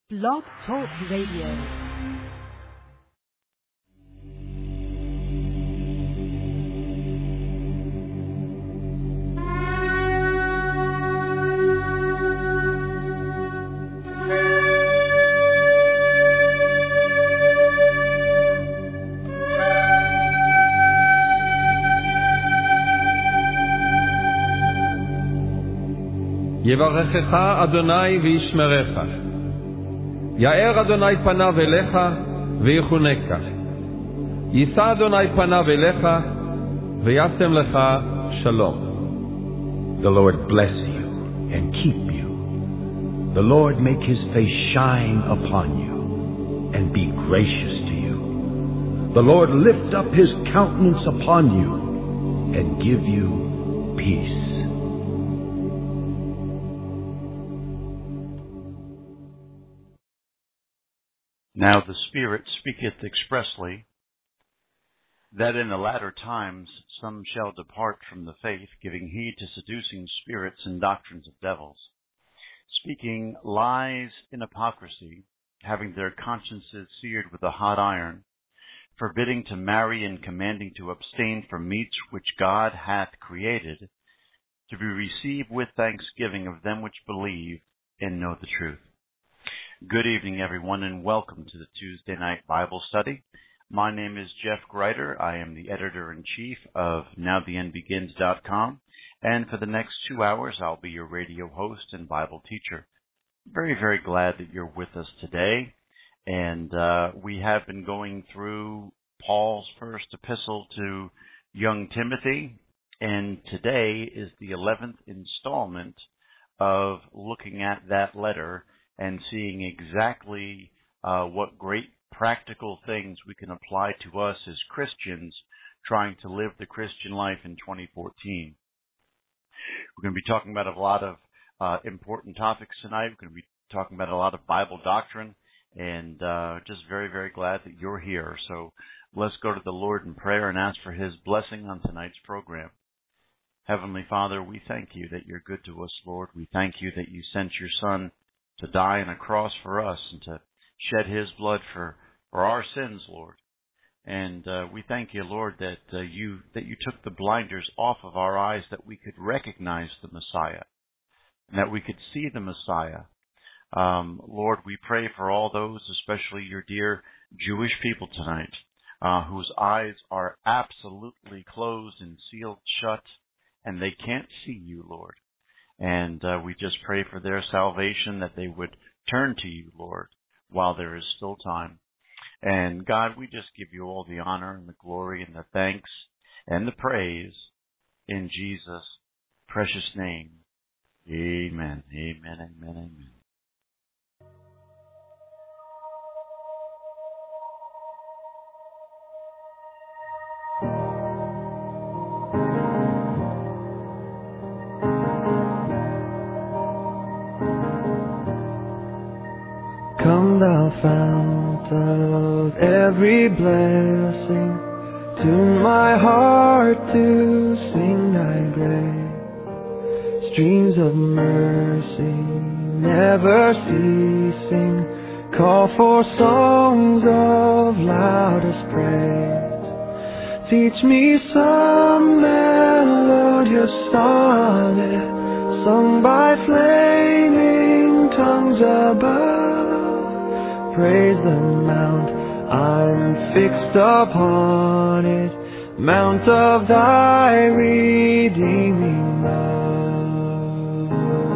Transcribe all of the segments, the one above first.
Blog Talk Radio. יברכך אדוני וישמרך. יאר אדוני פניו אליך ויחונך. יישא אדוני פניו אליך וישם לך שלום. The Lord bless you and keep you. The Lord make his face shine upon you and be gracious to you. The Lord lift up his countenance upon you and give you peace. Now the Spirit speaketh expressly, that in the latter times some shall depart from the faith, giving heed to seducing spirits and doctrines of devils, speaking lies in hypocrisy, having their consciences seared with a hot iron, forbidding to marry and commanding to abstain from meats which God hath created, to be received with thanksgiving of them which believe and know the truth. Good evening, everyone, and welcome to the Tuesday Night Bible Study. My name is Jeff Greiter. I am the editor-in-chief of NowTheEndBegins.com, and for the next 2 hours, I'll be your radio host and Bible teacher. Very, very glad that you're with us today, and we have been going through Paul's first epistle to young Timothy, and today is the 11th installment of looking at that letter and seeing exactly what great practical things we can apply to us as Christians trying to live the Christian life in 2014. We're going to be talking about a lot of important topics tonight. We're going to be talking about a lot of Bible doctrine, and just very, very glad that you're here. So let's go to the Lord in prayer and ask for his blessing on tonight's program. Heavenly Father, we thank you that you're good to us, Lord. We thank you that you sent your Son to die on a cross for us and to shed his blood for our sins, Lord. And we thank you, Lord, that you took the blinders off of our eyes, that we could recognize the Messiah and that we could see the Messiah. Lord, we pray for all those, especially your dear Jewish people tonight, whose eyes are absolutely closed and sealed shut, and they can't see you, Lord. And we just pray for their salvation, that they would turn to you, Lord, while there is still time. And God, we just give you all the honor and the glory and the thanks and the praise in Jesus' precious name. Amen, amen, amen, amen. Come thou fount of every blessing, tune my heart to sing thy grace. Streams of mercy never ceasing, call for songs of loudest praise. Teach me some melodious sonnet, sung by flaming tongues above. Praise the mount, I'm fixed upon it, mount of thy redeeming love.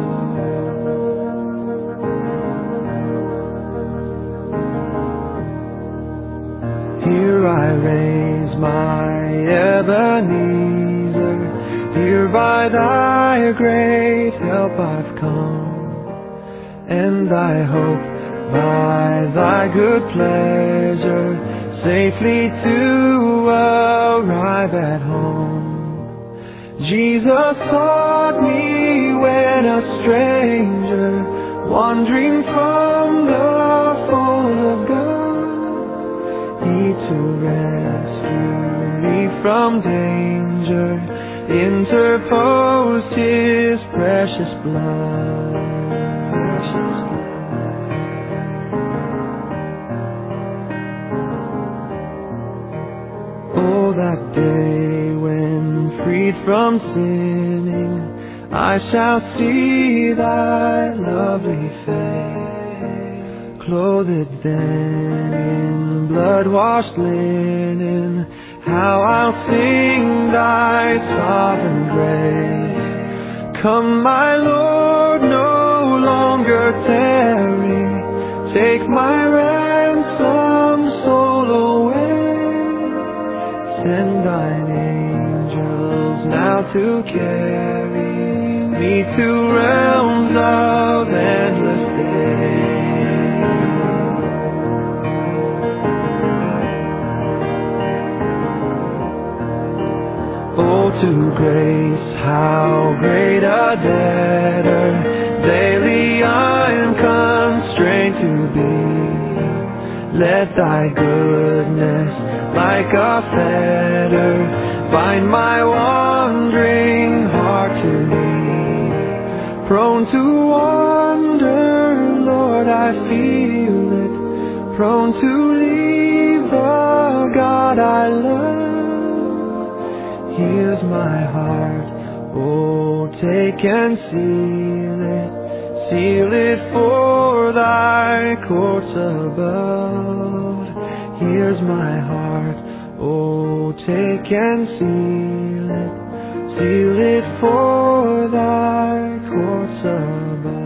Here I raise my Ebenezer, here by thy great help I've come, and I hope by thy good pleasure safely to arrive at home. Jesus sought me when a stranger, wandering from the fold of God. He to rescue me from danger interposed his precious blood. that day when, freed from sinning, I shall see thy lovely face, clothed then in blood-washed linen. How I'll sing thy sovereign grace. Come, my Lord, no longer tarry. Take my ransom soul away. Send thine angels now to carry me to realms of endless day. Oh, to grace, how great a debtor daily I am constrained to be. Let thy goodness, like a fetter, bind my wandering heart to thee. Prone to wander, Lord, I feel it. Prone to leave the God I love. Here's my heart, oh, take and seal it for thy courts above. Here's my heart, oh, take and seal it for thy courts above.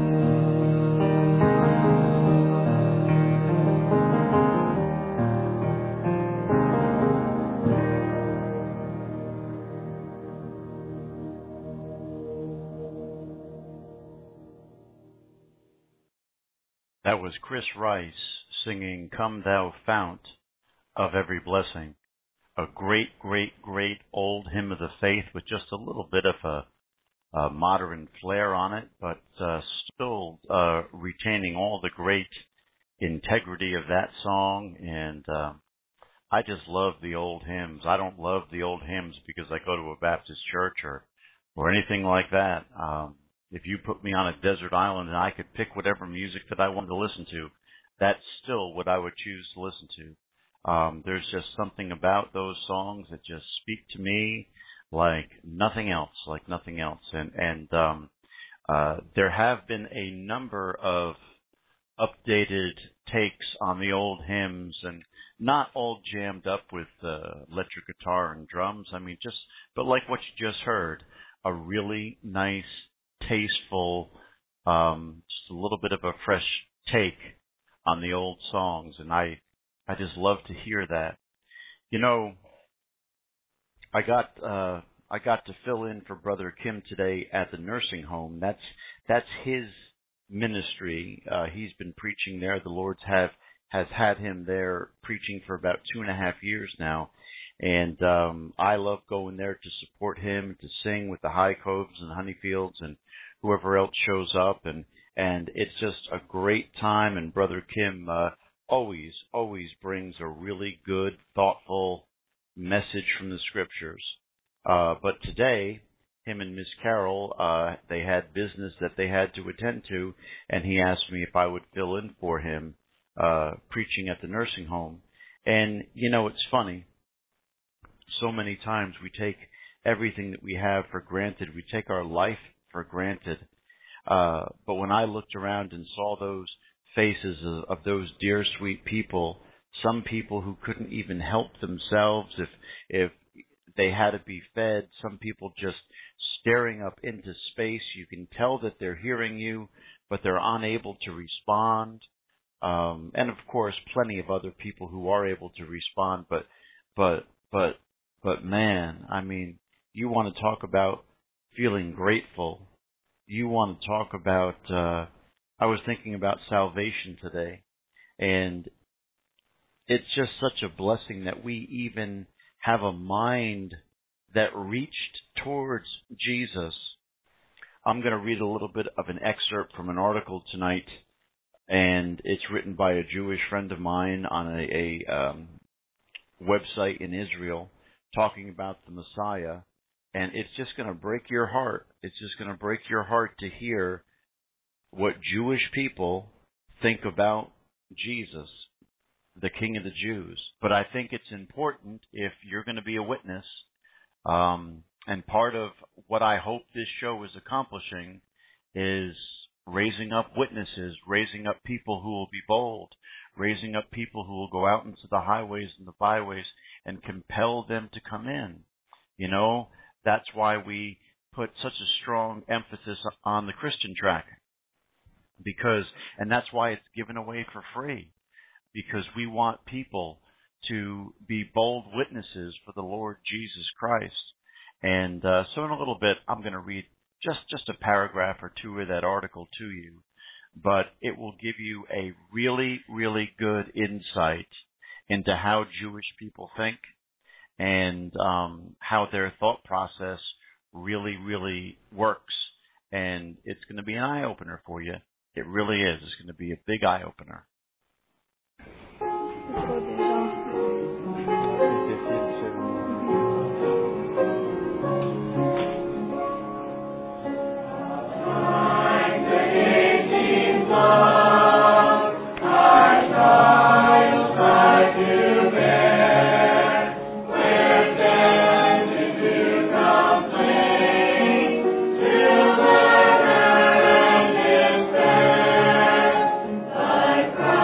That was Chris Rice singing Come Thou Fount of Every Blessing. A great, great, great old hymn of the faith with just a little bit of a modern flair on it, but still retaining all the great integrity of that song. And I just love the old hymns. I don't love the old hymns because I go to a Baptist church or anything like that. If you put me on a desert island and I could pick whatever music that I wanted to listen to, that's still what I would choose to listen to. There's just something about those songs that just speak to me like nothing else. And there have been a number of updated takes on the old hymns, and not all jammed up with electric guitar and drums. I mean, but like what you just heard, a really nice, tasteful, just a little bit of a fresh take on the old songs, and I just love to hear that. You know, I got to fill in for Brother Kim today at the nursing home. That's his ministry. He's been preaching there. The Lord has had him there preaching for about 2.5 years now. And I love going there to support him, to sing with the High Coves and Honeyfields and whoever else shows up. And it's just a great time. And Brother Kim always brings a really good, thoughtful message from the Scriptures. But today, him and Miss Carol, they had business that they had to attend to, and he asked me if I would fill in for him preaching at the nursing home. And, you know, it's funny. So many times we take everything that we have for granted. We take our life for granted. But when I looked around and saw those faces of those dear, sweet people, some people who couldn't even help themselves if they had to be fed, some people just staring up into space. You can tell that they're hearing you, but they're unable to respond. And of course, plenty of other people who are able to respond, but man, I mean, you want to talk about feeling grateful. You want to talk about, I was thinking about salvation today, and it's just such a blessing that we even have a mind that reached towards Jesus. I'm going to read a little bit of an excerpt from an article tonight, and it's written by a Jewish friend of mine on a website in Israel, talking about the Messiah, and it's just going to break your heart. It's just going to break your heart to hear what Jewish people think about Jesus. the King of the Jews. But I think it's important if you're going to be a witness, and part of what I hope this show is accomplishing is raising up witnesses, raising up people who will be bold, raising up people who will go out into the highways and the byways and compel them to come in. You know, that's why we put such a strong emphasis on the Christian track. And that's why it's given away for free. Because we want people to be bold witnesses for the Lord Jesus Christ. And so in a little bit, I'm going to read just a paragraph or two of that article to you. But it will give you a really, really good insight into how Jewish people think and how their thought process really, really works. And it's going to be an eye-opener for you. It really is. It's going to be a big eye-opener. Thy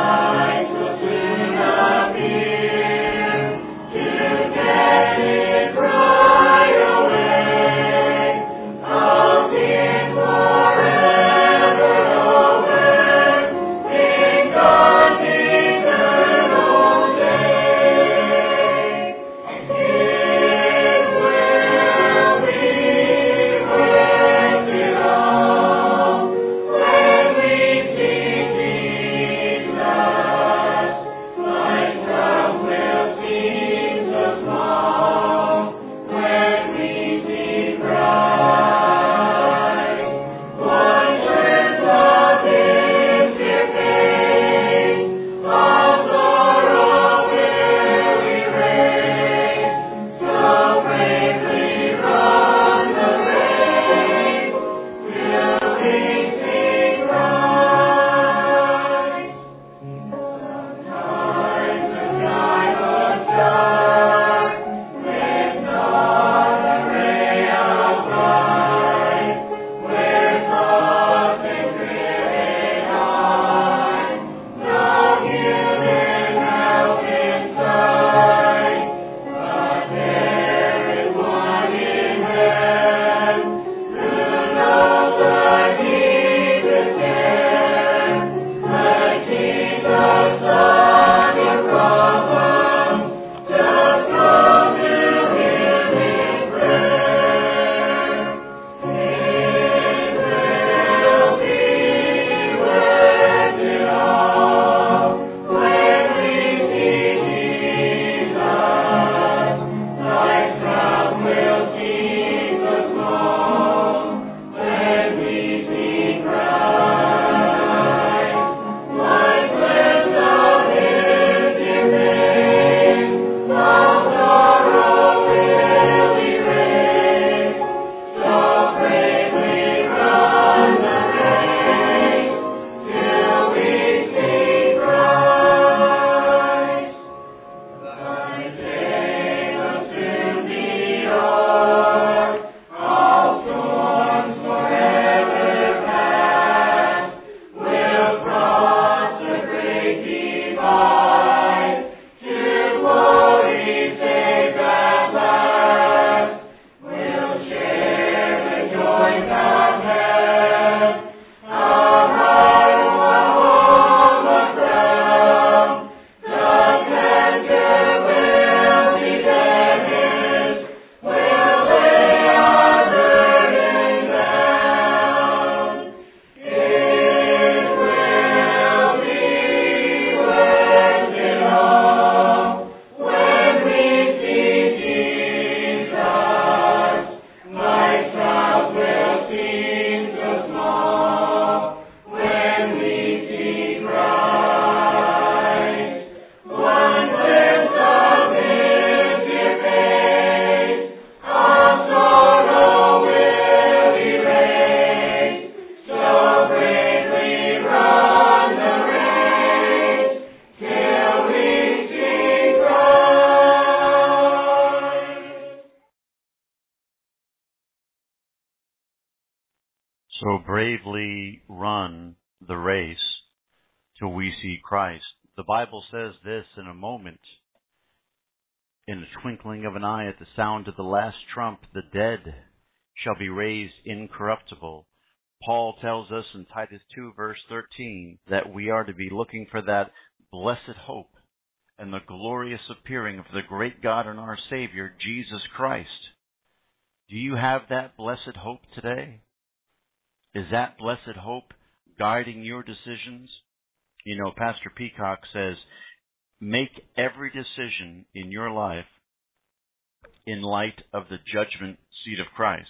bravely run the race till we see Christ. The Bible says this: in a moment, in the twinkling of an eye, at the sound of the last trump, the dead shall be raised incorruptible. Paul tells us in Titus 2 verse 13 that we are to be looking for that blessed hope and the glorious appearing of the great God and our Savior, Jesus Christ. Do you have that blessed hope today? Is that blessed hope guiding your decisions? You know, Pastor Peacock says, make every decision in your life in light of the judgment seat of Christ.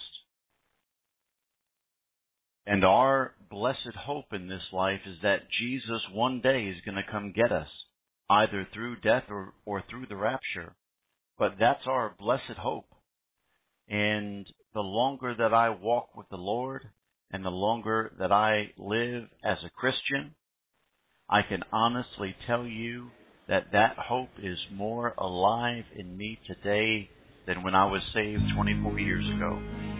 And our blessed hope in this life is that Jesus one day is going to come get us, either through death or through the rapture. But that's our blessed hope. And the longer that I walk with the Lord and the longer that I live as a Christian, I can honestly tell you that that hope is more alive in me today than when I was saved 24 years ago.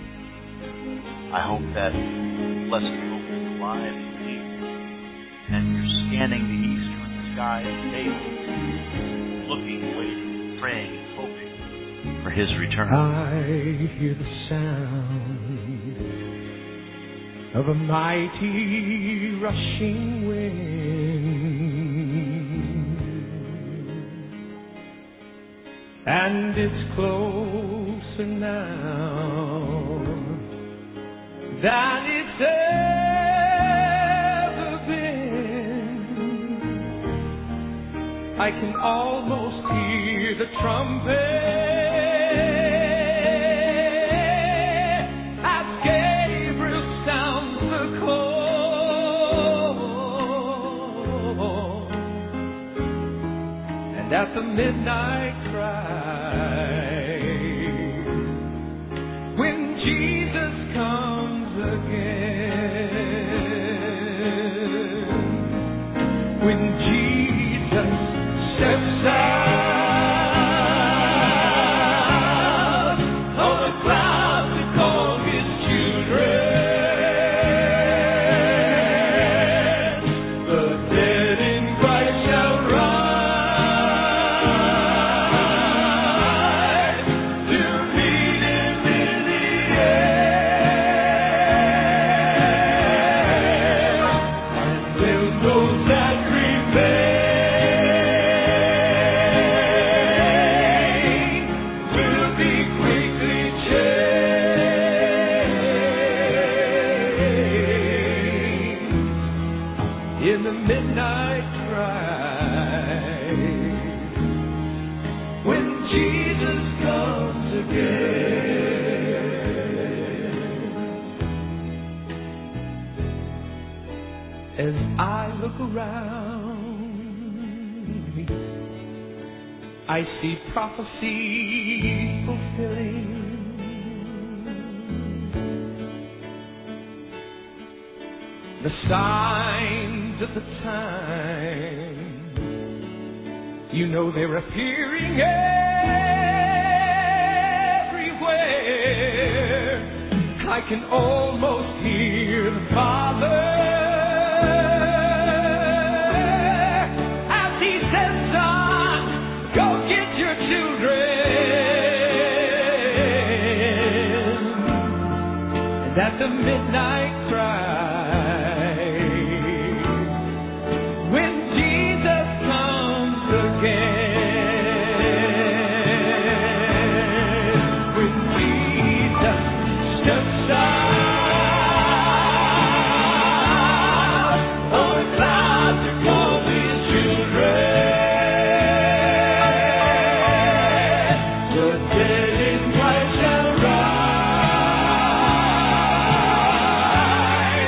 I hope that blessed hope is alive in me, and you're scanning the eastern sky daily, looking, waiting, praying, and hoping for His return. I hear the sound of a mighty rushing wind, and it's closer now than it's ever been. I can almost hear the trumpet as Gabriel sounds the call, and at the midnight cry, when Jesus comes again, when Jesus steps out on the clouds to call His children, the dead in Christ shall rise to meet Him in the air, and will those that remain will be quickly changed in the midnight cry, when Jesus comes again. As I look around me, I see prophecy fulfilling. The signs of the time, you know, they're appearing everywhere. I can almost hear the Father as He says, son, go get your children. And at the midnight cry, when Jesus comes again, when Jesus steps out on the clouds to call His children, the dead in Christ shall rise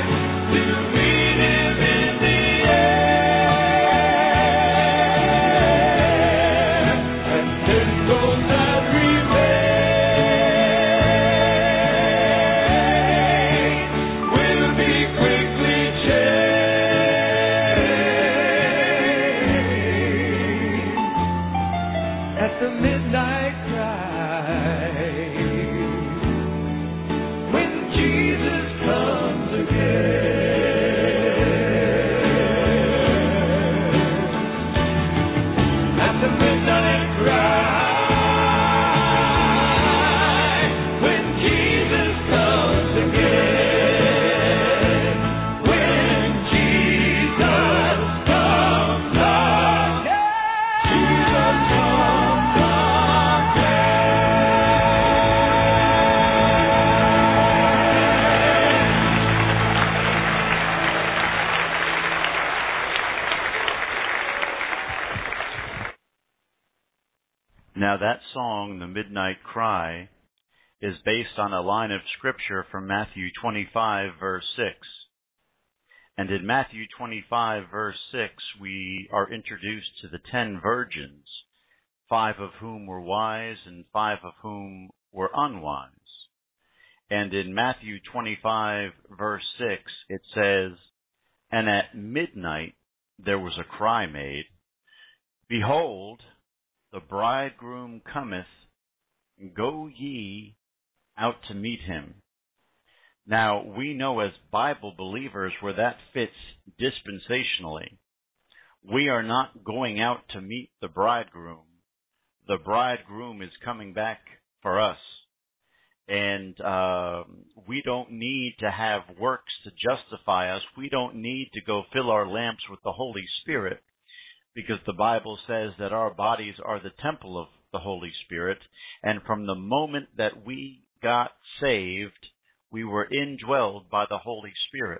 Now that song, The Midnight Cry, is based on a line of scripture from Matthew 25, verse 6. And in Matthew 25, verse 6, we are introduced to the 10 virgins, 5 of whom were wise and 5 of whom were unwise. And in Matthew 25, verse 6, it says, "And at midnight there was a cry made, Behold, the bridegroom cometh, go ye out to meet him." Now, we know as Bible believers where that fits dispensationally. We are not going out to meet the bridegroom. The bridegroom is coming back for us. And we don't need to have works to justify us. We don't need to go fill our lamps with the Holy Spirit, because the Bible says that our bodies are the temple of the Holy Spirit. And from the moment that we got saved, we were indwelled by the Holy Spirit.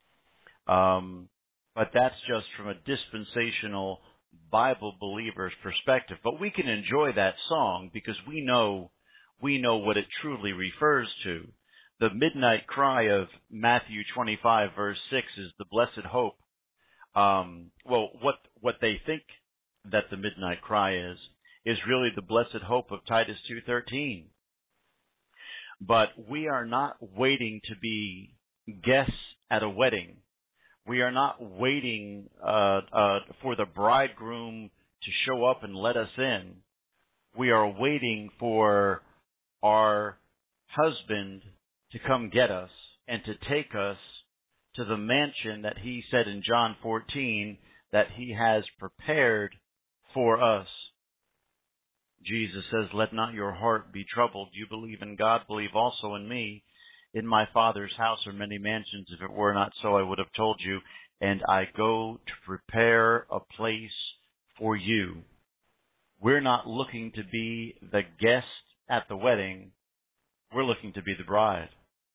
But that's just from a dispensational Bible believer's perspective. But we can enjoy that song because we know what it truly refers to. The midnight cry of Matthew 25, verse 6 is the blessed hope. What they think that the midnight cry is really the blessed hope of Titus 2:13. But we are not waiting to be guests at a wedding. We are not waiting for the bridegroom to show up and let us in. We are waiting for our husband to come get us and to take us to the mansion that he said in John 14 that he has prepared for us. Jesus says, "Let not your heart be troubled. You believe in God, believe also in me. In my Father's house are many mansions. If it were not so, I would have told you. And I go to prepare a place for you." We're not looking to be the guest at the wedding. We're looking to be the bride.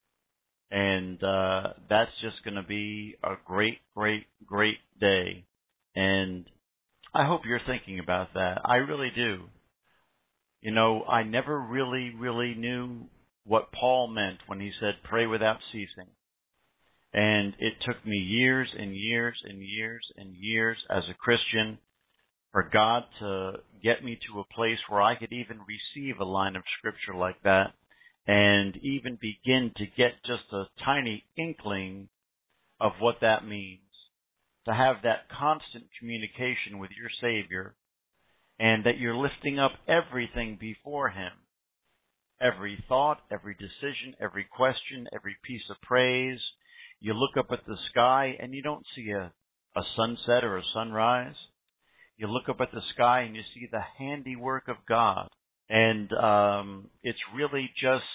And that's just going to be a great, great, great day. And I hope you're thinking about that. I really do. You know, I never really knew what Paul meant when he said, "Pray without ceasing." And it took me years and years and years and years as a Christian for God to get me to a place where I could even receive a line of scripture like that and even begin to get just a tiny inkling of what that means. To have that constant communication with your Savior, and that you're lifting up everything before Him. Every thought, every decision, every question, every piece of praise. You look up at the sky and you don't see a sunset or a sunrise. You look up at the sky and you see the handiwork of God. And it's really just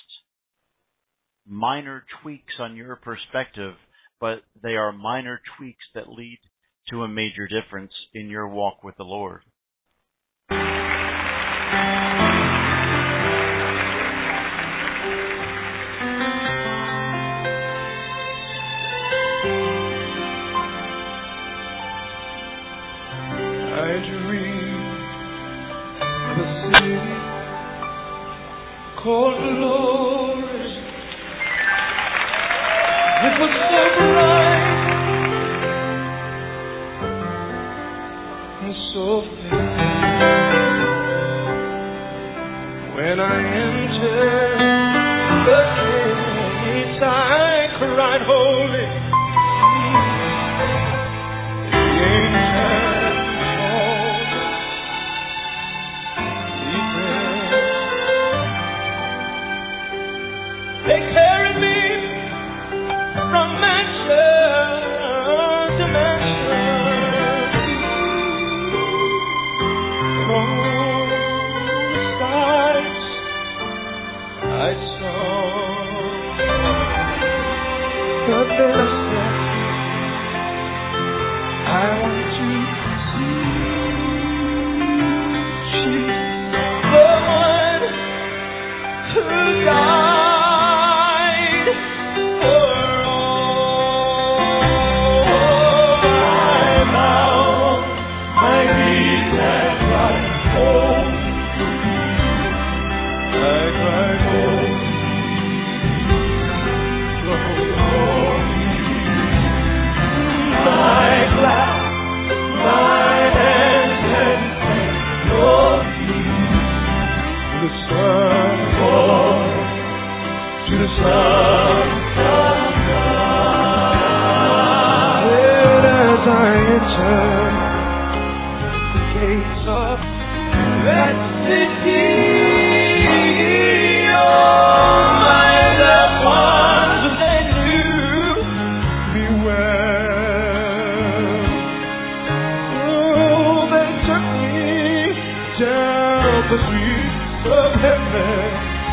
minor tweaks on your perspective, but they are minor tweaks that lead to a major difference in your walk with the Lord. I dream of a city called glorious. It was so bright and so fair. When I entered the gates, I cried, "Holy." The angels all prepare. They carried me from mansion to mansion. From the skies I saw, but then of that city. Oh, my loved ones, they knew me well. Oh, they took me down the streets of heaven.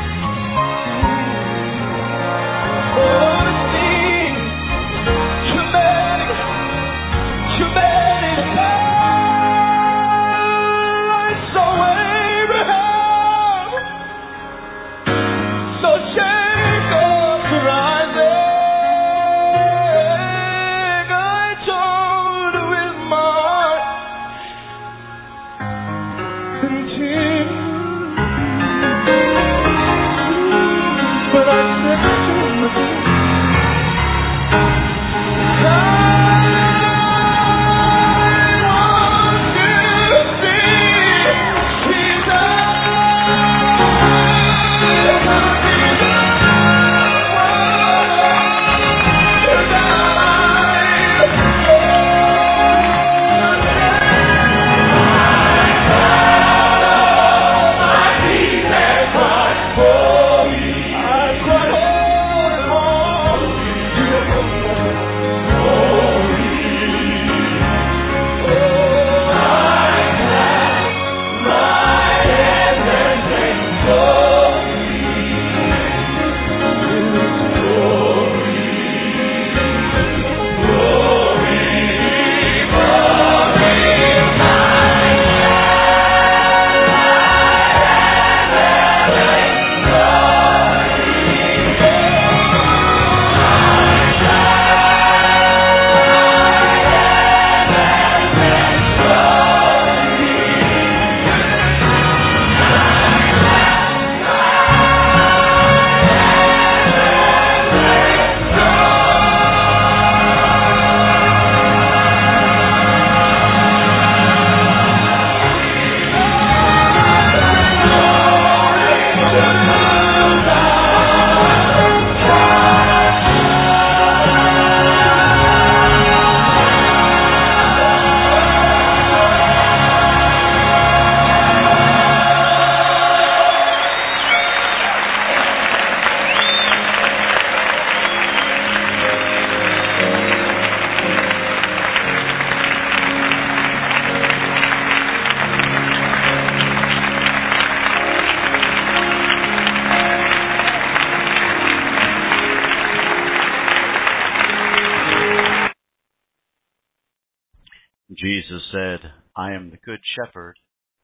Jesus said, I am the good shepherd,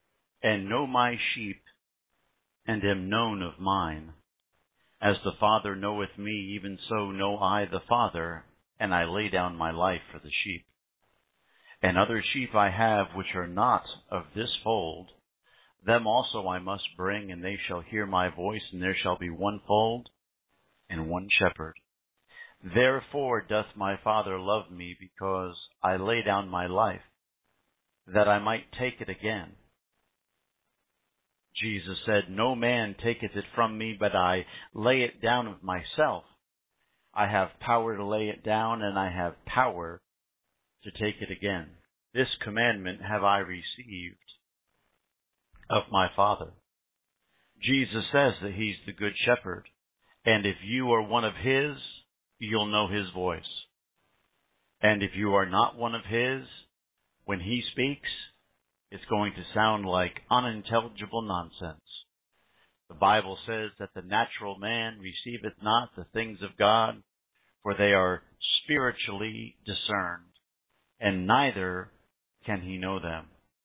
and know my sheep, and am known of mine. As the Father knoweth me, even so know I the Father, and I lay down my life for the sheep. And other sheep I have which are not of this fold, them also I must bring, and they shall hear my voice, and there shall be one fold and one shepherd. Therefore doth my Father love me, because I lay down my life, that I might take it again. Jesus said, No man taketh it from me, but I lay it down of myself. I have power to lay it down, and I have power to take it again. This commandment have I received of my Father. Jesus says that He's the good shepherd, and if you are one of His, you'll know His voice. And if you are not one of His, when He speaks, it's going to sound like unintelligible nonsense. The Bible says that the natural man receiveth not the things of God, for they are spiritually discerned, and neither can he know them.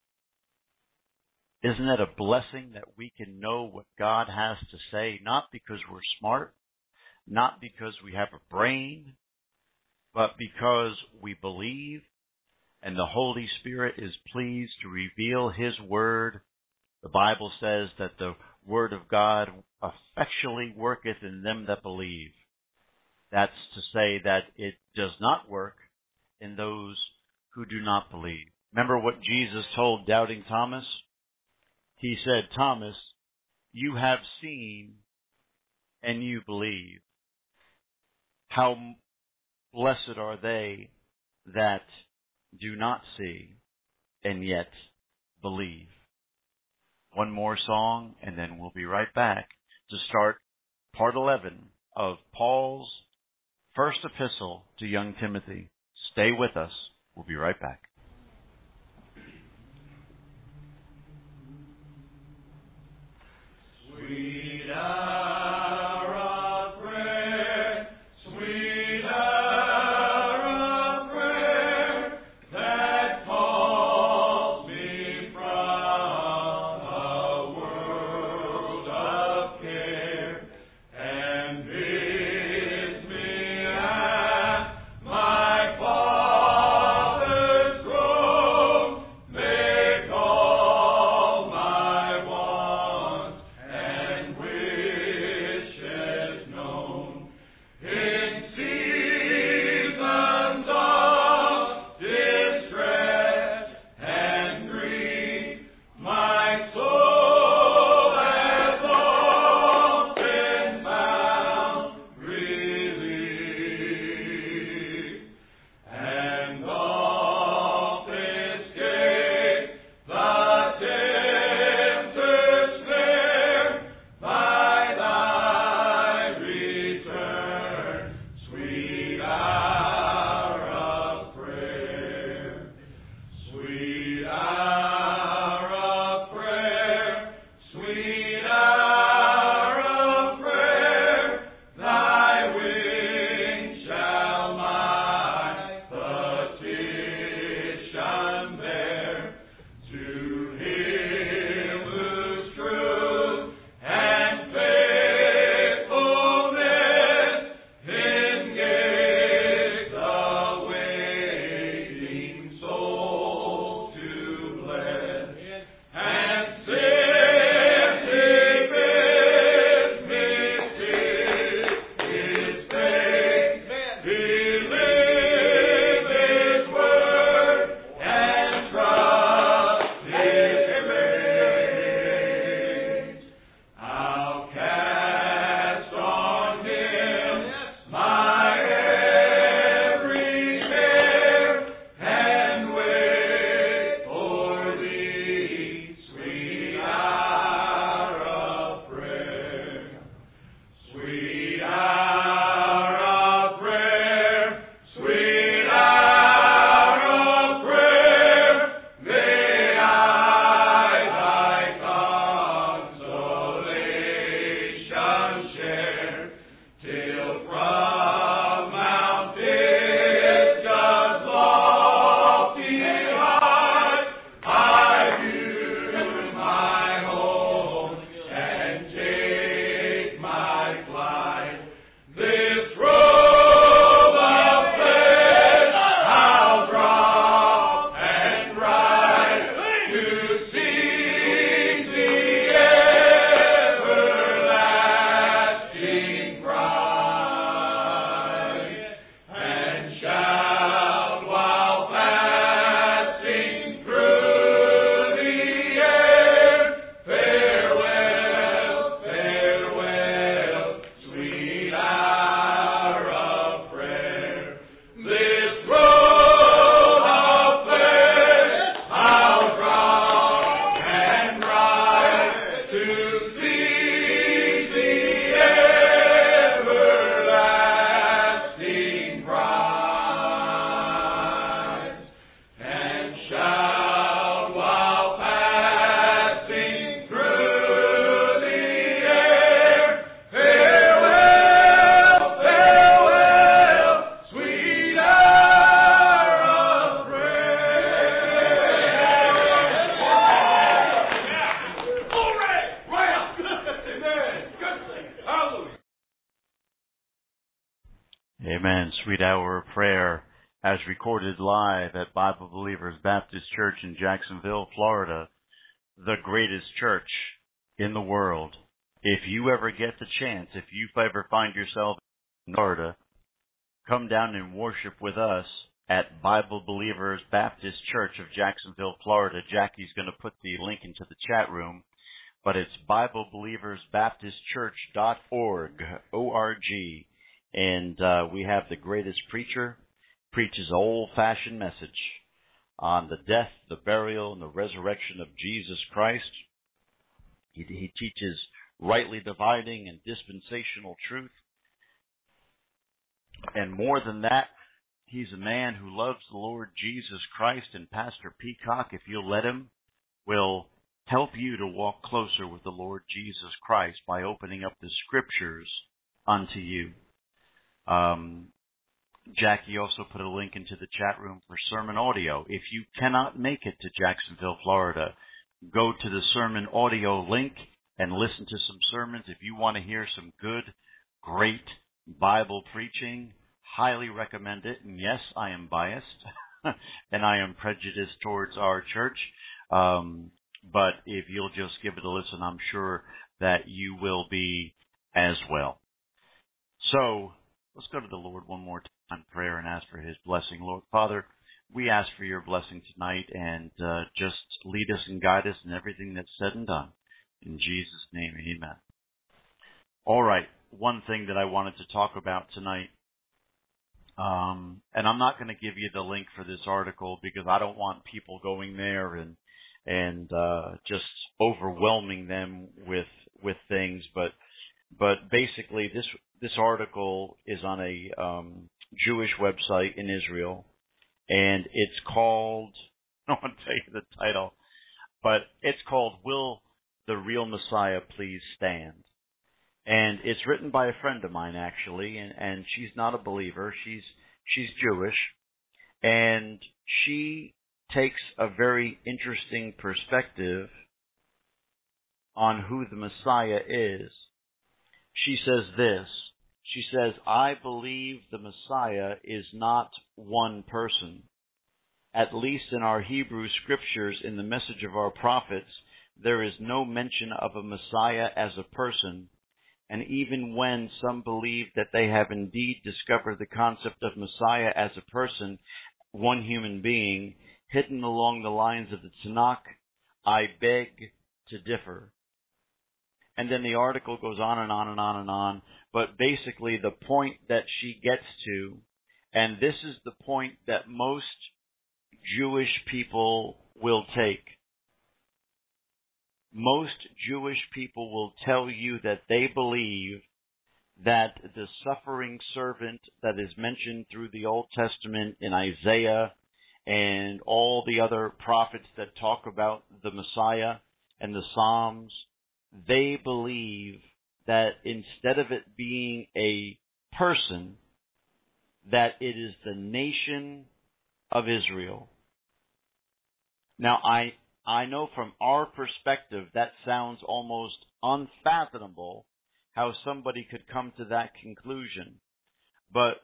Isn't it a blessing that we can know what God has to say, not because we're smart, not because we have a brain, but because we believe, and the Holy Spirit is pleased to reveal His Word. The Bible says that the Word of God effectually worketh in them that believe. That's to say that it does not work in those who do not believe. Remember what Jesus told doubting Thomas? He said, Thomas, you have seen and you believe. How blessed are they that do not see and yet believe. one more song, and then we'll be right back to start part 11 of Paul's first epistle to young Timothy. Stay with us. We'll be right back. Sweet hour of prayer, sweet hour of prayer, that calls me from a world of care, and bids me at my Father's throne make all my wants and wishes known. In seasons of distress and grief, my soul has often found relief, and oft escape the tempter's snare by thy return, sweet hour of prayer. Sweet hour of prayer, sweet hour of prayer, thy wings shall my petition bear to Him whose truth and faithfulness engage the waiting soul to bless, and since He bids me seek His face, believe His word and trust His grace. I'll cast on Him my every care and wait for Thee, sweet hour of prayer. Sweet hour of prayer, sweet hour of prayer, may I thy consolation share, till from Mount Pisgah's lofty height I view my home and take my flight. This robe of flesh I'll drop and rise to sing the everlasting prize, and shout while passing through the air, farewell, farewell, sweet hour of prayer. This robe of flesh I'll drop and rise to sing the everlasting prize, and shout while passing through the air, farewell, farewell, sweet hour of prayer. Glory! Well, amen. Good thing. Hallelujah. Amen. Sweet hour of prayer, as recorded live at Bible Believers Baptist Church in Jacksonville, Florida, the greatest church in the world. If you ever get the chance, if you ever find yourself in Florida, come down and worship with us at Bible Believers Baptist Church of Jacksonville, Florida. Jackie's going to put the link into the chat room, but it's BibleBelieversBaptistChurch.org, O-R-G. And we have the greatest preacher, preaches an old-fashioned message on the death, the burial, and the resurrection of Jesus Christ. He teaches rightly dividing and dispensational truth. And more than that, he's a man who loves the Lord Jesus Christ, and Pastor Peacock, if you'll let him, will help you to walk closer with the Lord Jesus Christ by opening up the Scriptures unto you. Jackie also put a link into the chat room for sermon audio. If you cannot make it to Jacksonville, Florida, go to the sermon audio link and listen to some sermons. If you want to hear some good, great Bible preaching, highly recommend it. And yes, I am biased and I am prejudiced towards our church. But if you'll just give it a listen, I'm sure that you will be as well. So let's go to the Lord one more time in prayer and ask for His blessing. Lord Father, we ask for your blessing tonight, and just lead us and guide us in everything that's said and done. In Jesus' name, amen. All right, one thing that I wanted to talk about tonight, and I'm not going to give you the link for this article because I don't want people going there and just overwhelming them with things, but basically this article is on a Jewish website in Israel, and it's called, I don't want to tell you the title, but it's called Will the Real Messiah Please Stand? And it's written by a friend of mine, actually, and she's not a believer. She's Jewish, and she takes a very interesting perspective on who the Messiah is. She says this. She says, I believe the Messiah is not one person. At least in our Hebrew scriptures, in the message of our prophets, there is no mention of a Messiah as a person. And even when some believe that they have indeed discovered the concept of Messiah as a person, one human being, hidden along the lines of the Tanakh, I beg to differ. And then the article goes on and on and on and on. But basically the point that she gets to, and this is the point that most Jewish people will take. Most Jewish people will tell you that they believe that the suffering servant that is mentioned through the Old Testament in Isaiah and all the other prophets that talk about the Messiah and the Psalms, they believe that instead of it being a person, that it is the nation of Israel. Now, I know from our perspective that sounds almost unfathomable how somebody could come to that conclusion. But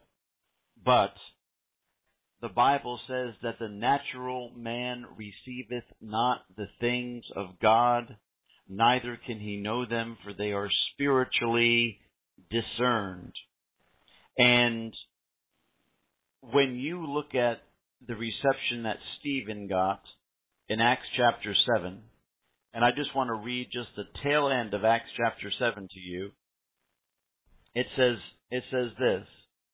the Bible says that the natural man receiveth not the things of God, neither can he know them, for they are spiritually discerned. And when you look at the reception that Stephen got in Acts chapter 7, and I just want to read just the tail end of Acts chapter 7 to you. It says this.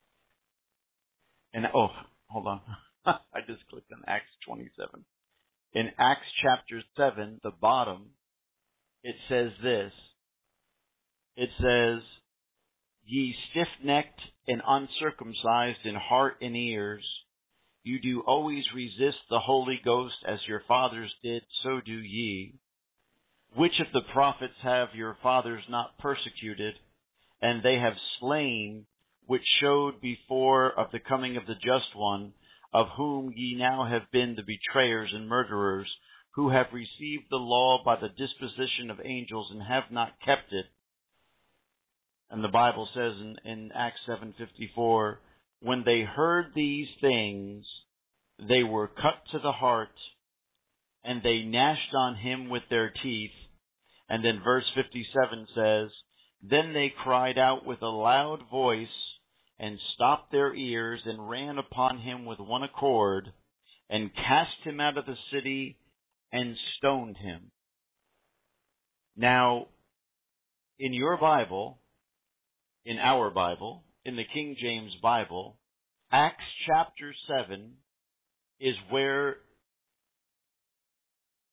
And hold on. I just clicked on Acts 27. In Acts chapter 7, the bottom, it says this. It says, ye stiff-necked and uncircumcised in heart and ears, you do always resist the Holy Ghost as your fathers did, so do ye. Which of the prophets have your fathers not persecuted? And they have slain, which showed before of the coming of the just one, of whom ye now have been the betrayers and murderers, who have received the law by the disposition of angels and have not kept it. And the Bible says in Acts 7:54, when they heard these things, they were cut to the heart, and they gnashed on him with their teeth. And then verse 57 says, then they cried out with a loud voice, and stopped their ears, and ran upon him with one accord, and cast him out of the city, and stoned him. Now, in your Bible, in our Bible, in the King James Bible, Acts chapter 7 is where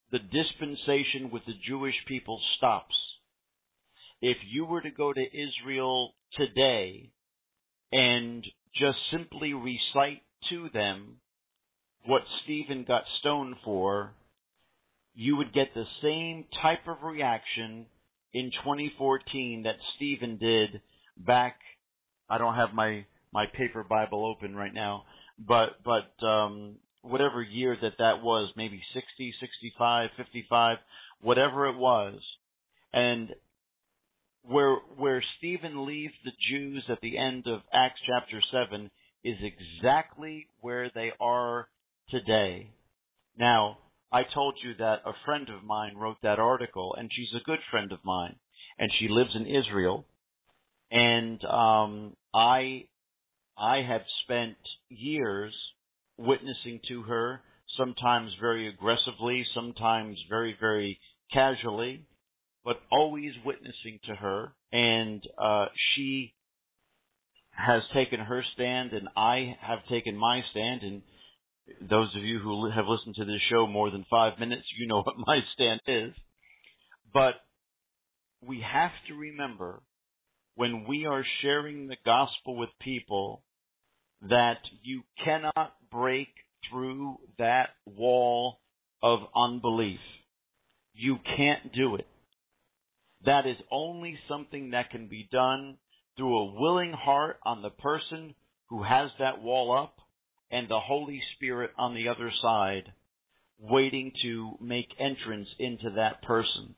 the dispensation with the Jewish people stops. If you were to go to Israel today and just simply recite to them what Stephen got stoned for, you would get the same type of reaction in 2014 that Stephen did back. I don't have my paper Bible open right now, but whatever year that was, maybe 60, 65, 55, whatever it was. And where Stephen leaves the Jews at the end of Acts chapter 7 is exactly where they are today. Now, I told you that a friend of mine wrote that article, and she's a good friend of mine, and she lives in Israel. And I have spent years witnessing to her, sometimes very aggressively, sometimes very, very casually, but always witnessing to her. And she has taken her stand, and I have taken my stand. And those of you who have listened to this show more than 5 minutes, you know what my stand is. But we have to remember, when we are sharing the gospel with people, that you cannot break through that wall of unbelief. You can't do it. That is only something that can be done through a willing heart on the person who has that wall up, and the Holy Spirit on the other side, waiting to make entrance into that person.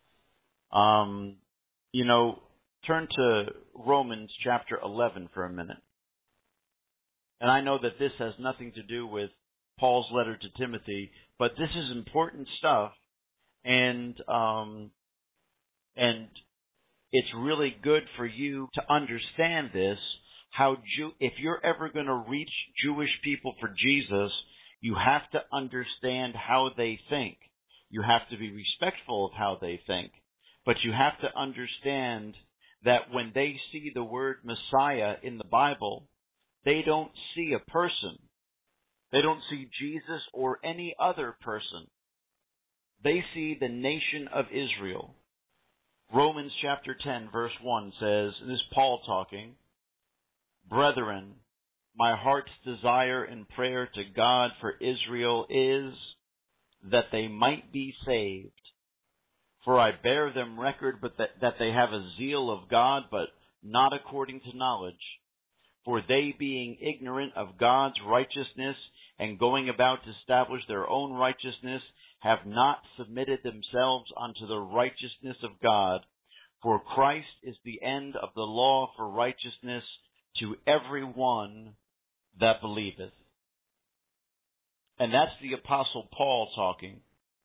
Turn to Romans chapter 11 for a minute. And I know that this has nothing to do with Paul's letter to Timothy, but this is important stuff, and it's really good for you to understand this. If you're ever going to reach Jewish people for Jesus, you have to understand how they think. You have to be respectful of how they think, but you have to understand that when they see the word Messiah in the Bible, they don't see a person. They don't see Jesus or any other person. They see the nation of Israel. Romans chapter 10 verse 1 says, and this is Paul talking, "Brethren, my heart's desire and prayer to God for Israel is that they might be saved. For I bear them record but that they have a zeal of God, but not according to knowledge. For they, being ignorant of God's righteousness and going about to establish their own righteousness, have not submitted themselves unto the righteousness of God. For Christ is the end of the law for righteousness to every one that believeth." And that's the Apostle Paul talking.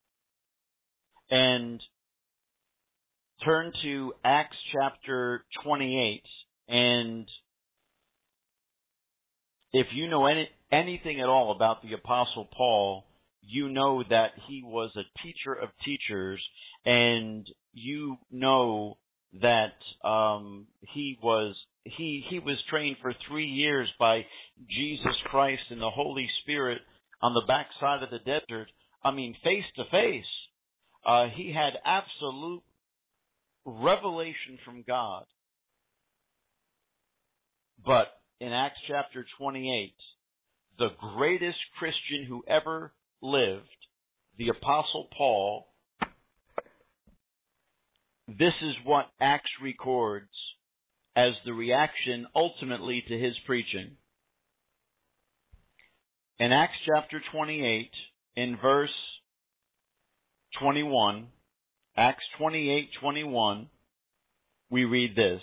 And turn to Acts chapter 28, and if you know anything at all about the Apostle Paul, you know that he was a teacher of teachers, and you know that he was trained for 3 years by Jesus Christ and the Holy Spirit on the backside of the desert. I mean, face to face. He had absolute revelation from God. But in Acts chapter 28, the greatest Christian who ever lived, the Apostle Paul, this is what Acts records as the reaction ultimately to his preaching. In Acts chapter 28, in verse 21, Acts 28:21, we read this.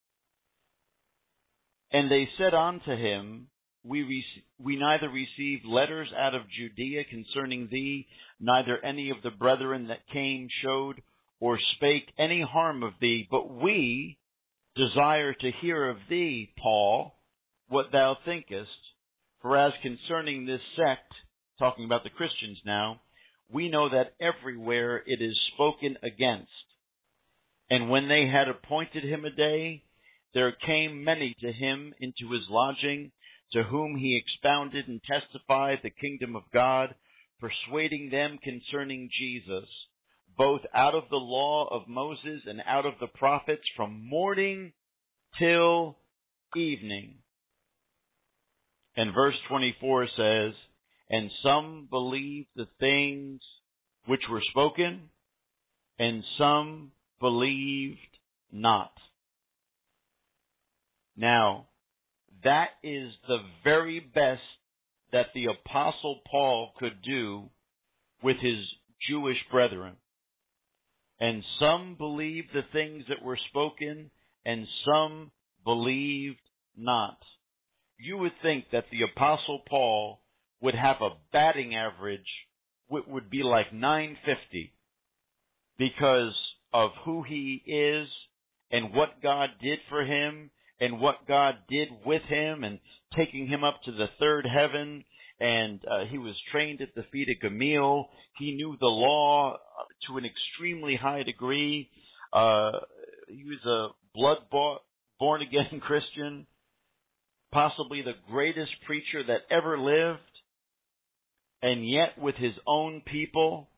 "And they said unto him, we neither received letters out of Judea concerning thee, neither any of the brethren that came showed or spake any harm of thee, but we desire to hear of thee, Paul, what thou thinkest. For as concerning this sect," talking about the Christians now, "we know that everywhere it is spoken against. And when they had appointed him a day, there came many to him into his lodging, to whom he expounded and testified the kingdom of God, persuading them concerning Jesus, both out of the law of Moses and out of the prophets, from morning till evening. And verse 24 says, and some believed the things which were spoken, and some believed not. Now, that is the very best that the Apostle Paul could do with his Jewish brethren. And some believed the things that were spoken, and some believed not. You would think that the Apostle Paul would have a batting average would be like 950 because of who he is and what God did for him and what God did with him and taking him up to the third heaven. And he was trained at the feet of Gamaliel. He knew the law to an extremely high degree. He was a blood-bought, born-again Christian, possibly the greatest preacher that ever lived. And yet with his own people,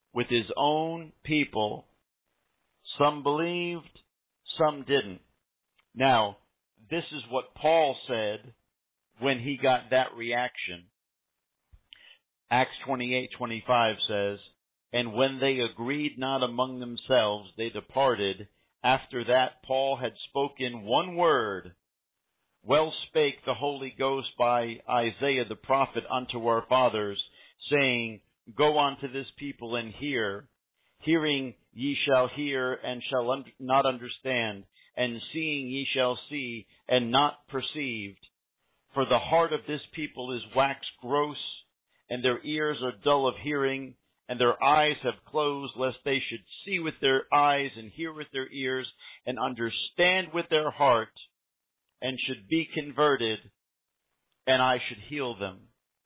some believed, some didn't. Now, this is what Paul said when he got that reaction. Acts 28:25 says, and when they agreed not among themselves, they departed. After that, Paul had spoken one word. Well spake the Holy Ghost by Isaiah the prophet unto our fathers, saying, go unto this people and hear. Hearing ye shall hear and shall not understand, and seeing ye shall see and not perceived. For the heart of this people is waxed gross, and their ears are dull of hearing, and their eyes have closed, lest they should see with their eyes and hear with their ears, and understand with their heart, and should be converted, and I should heal them.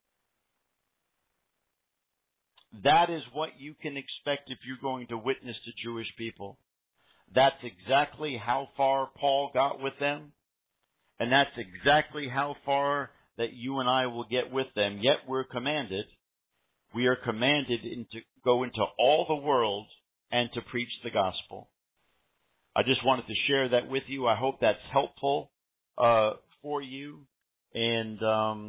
That is what you can expect if you're going to witness to Jewish people. That's exactly how far Paul got with them, and that's exactly how far that you and I will get with them. Yet we are commanded to go into all the world and to preach the gospel. I just wanted to share that with you. I hope that's helpful for you, and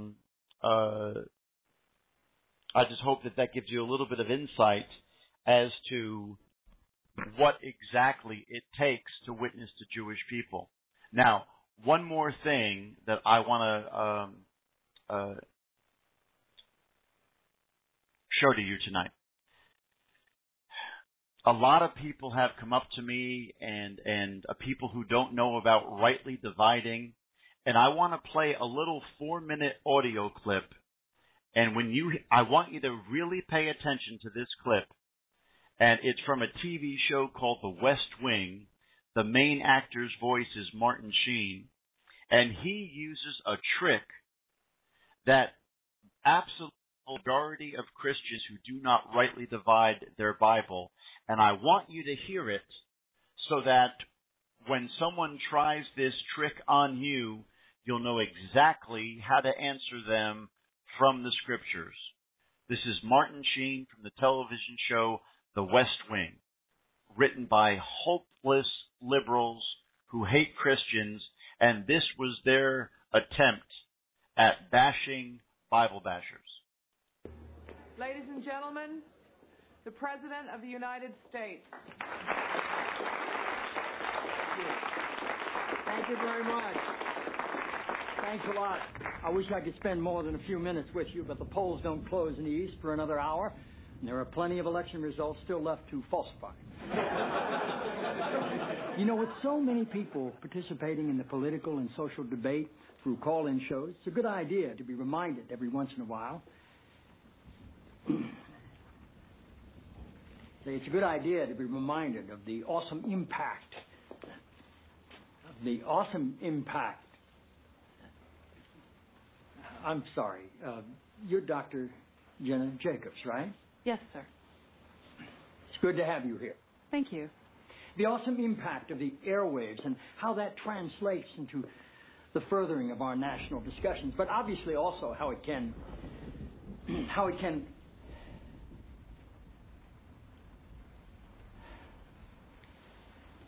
I just hope that gives you a little bit of insight as to what exactly it takes to witness to Jewish people. Now, one more thing that I want to show to you tonight. A lot of people have come up to me and people who don't know about rightly dividing, and I want to play a little 4-minute audio clip. And I want you to really pay attention to this clip. And it's from a TV show called The West Wing. The main actor's voice is Martin Sheen. And he uses a trick that absolute majority of Christians who do not rightly divide their Bible. And I want you to hear it so that when someone tries this trick on you, you'll know exactly how to answer them from the Scriptures. This is Martin Sheen from the television show The West Wing, written by hopeless liberals who hate Christians, and this was their attempt at bashing Bible bashers. Ladies and gentlemen, the President of the United States. Thank you very much. Thanks a lot. I wish I could spend more than a few minutes with you, but the polls don't close in the East for another hour, and there are plenty of election results still left to falsify. You know, with so many people participating in the political and social debate through call-in shows, it's a good idea to be reminded every once in a while. It's a good idea to be reminded of the awesome impact. I'm sorry. You're Dr. Jenna Jacobs, right? Yes, sir. It's good to have you here. Thank you. The awesome impact of the airwaves and how that translates into the furthering of our national discussions, but obviously also how it can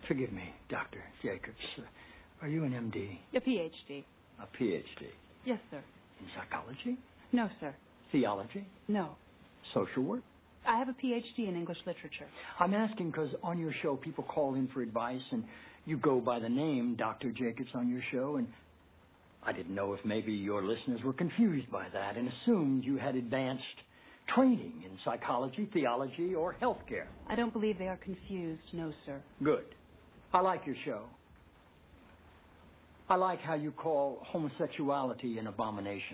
Forgive me, Dr. Jacobs. Are you an MD? A PhD. A PhD? Yes, sir. In psychology? No, sir. Theology? No. Social work? I have a PhD in English literature. I'm asking because on your show people call in for advice and you go by the name Dr. Jacobs on your show, and I didn't know if maybe your listeners were confused by that and assumed you had advanced training in psychology, theology, or healthcare. I don't believe they are confused, no, sir. Good. I like your show. I like how you call homosexuality an abomination.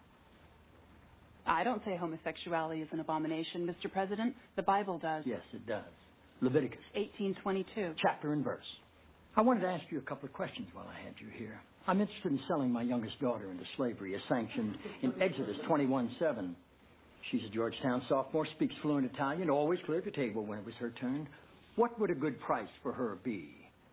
I don't say homosexuality is an abomination, Mr. President. The Bible does. Yes, it does. Leviticus 18:22. chapter and verse. I wanted to ask you a couple of questions while I had you here. I'm interested in selling my youngest daughter into slavery as sanctioned in Exodus 21:7. She's a Georgetown sophomore, speaks fluent Italian, always cleared the table when it was her turn. What would a good price for her be?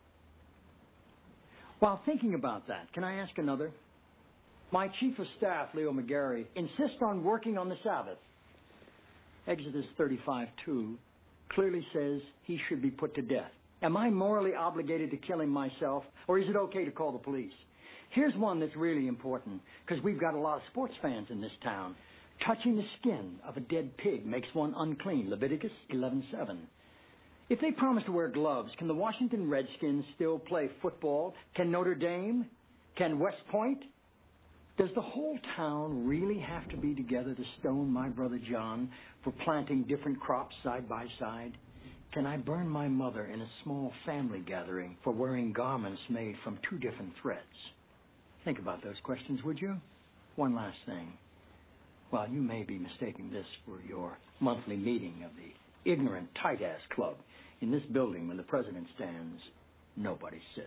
While thinking about that, can I ask another? My chief of staff, Leo McGarry, insists on working on the Sabbath. Exodus 35:2 clearly says he should be put to death. Am I morally obligated to kill him myself, or is it okay to call the police? Here's one that's really important, because we've got a lot of sports fans in this town. Touching the skin of a dead pig makes one unclean, Leviticus 11:7. If they promise to wear gloves, can the Washington Redskins still play football? Can Notre Dame? Can West Point? Does the whole town really have to be together to stone my brother John for planting different crops side by side? Can I burn my mother in a small family gathering for wearing garments made from two different threads? Think about those questions, would you? One last thing. Well, you may be mistaking this for your monthly meeting of the Ignorant Tight-Ass Club. In this building, when the president stands, nobody sits.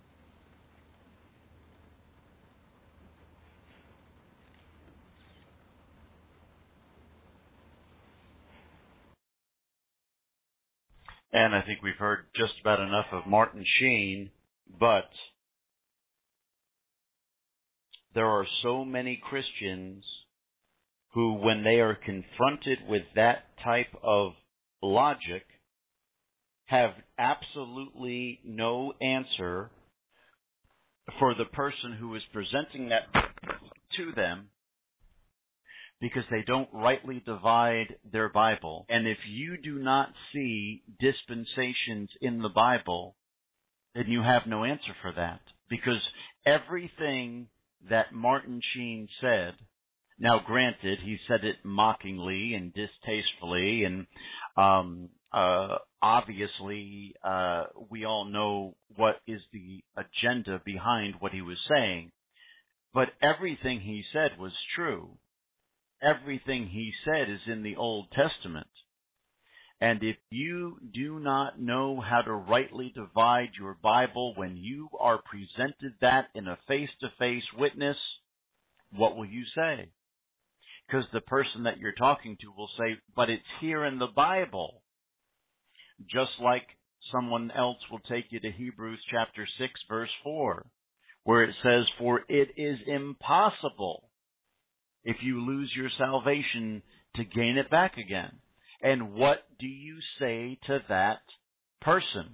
And I think we've heard just about enough of Martin Sheen, but there are so many Christians who, when they are confronted with that type of logic, have absolutely no answer for the person who is presenting that to them, because they don't rightly divide their Bible. And if you do not see dispensations in the Bible, then you have no answer for that. Because everything that Martin Sheen said, now granted, he said it mockingly and distastefully, and obviously we all know what is the agenda behind what he was saying. But everything he said was true. Everything he said is in the Old Testament. And if you do not know how to rightly divide your Bible when you are presented that in a face-to-face witness, what will you say? Because the person that you're talking to will say, but it's here in the Bible. Just like someone else will take you to Hebrews chapter 6, verse 4, where it says, for it is impossible, if you lose your salvation, to gain it back again. And what do you say to that person?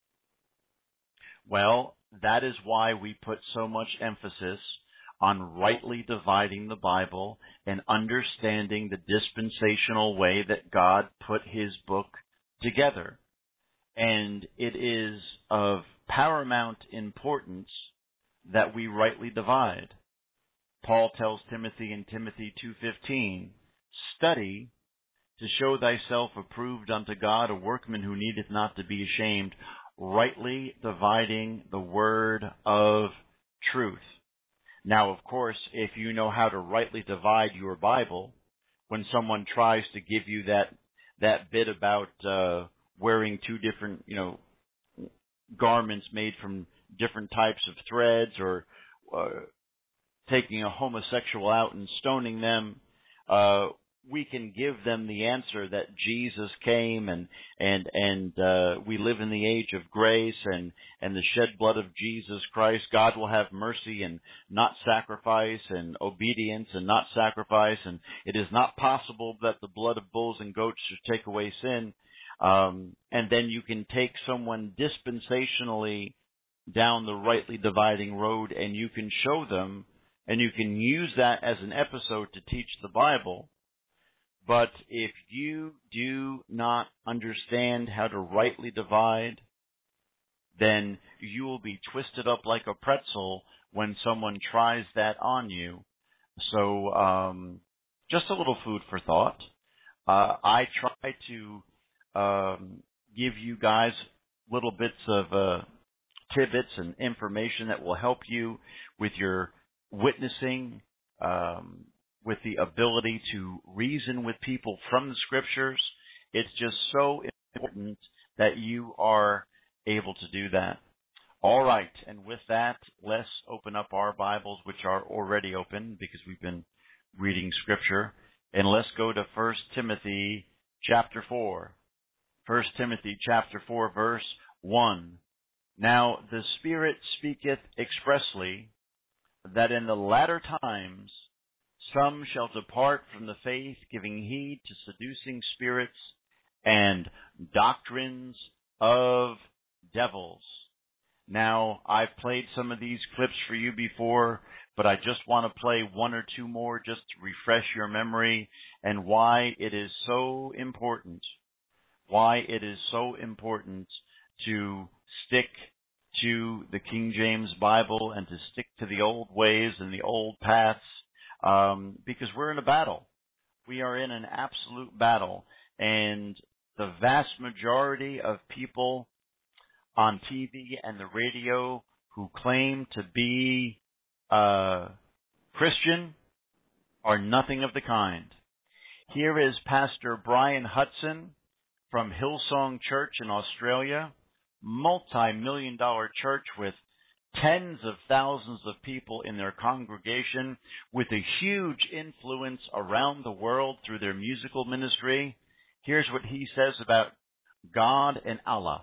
Well, that is why we put so much emphasis on rightly dividing the Bible and understanding the dispensational way that God put his book together. And it is of paramount importance that we rightly divide. Paul tells Timothy in Timothy 2:15, study to show thyself approved unto God, a workman who needeth not to be ashamed, rightly dividing the word of truth. Now, of course, if you know how to rightly divide your Bible, when someone tries to give you that bit about wearing two different, garments made from different types of threads, or taking a homosexual out and stoning them, we can give them the answer that Jesus came and we live in the age of grace and the shed blood of Jesus Christ. God will have mercy and not sacrifice, and obedience and not sacrifice, and it is not possible that the blood of bulls and goats should take away sin. And then you can take someone dispensationally down the rightly dividing road, and you can show them, and you can use that as an episode to teach the Bible. But if you do not understand how to rightly divide, then you will be twisted up like a pretzel when someone tries that on you. So just a little food for thought. I try to give you guys little bits of tidbits and information that will help you with your witnessing, with the ability to reason with people from the Scriptures. It's just so important that you are able to do that. All right, and with that, let's open up our Bibles, which are already open because we've been reading Scripture, and let's go to 1 Timothy chapter 4. 1 Timothy chapter 4, verse 1. Now the Spirit speaketh expressly that in the latter times some shall depart from the faith, giving heed to seducing spirits and doctrines of devils. Now, I've played some of these clips for you before, but I just want to play one or two more just to refresh your memory and why it is so important. Why it is so important to stick to the King James Bible and to stick to the old ways and the old paths, because we're in a battle. We are in an absolute battle, and the vast majority of people on TV and the radio who claim to be Christian are nothing of the kind. Here is Pastor Brian Hudson from Hillsong Church in Australia, multi-million-dollar church with tens of thousands of people in their congregation, with a huge influence around the world through their musical ministry. Here's what he says about God and Allah.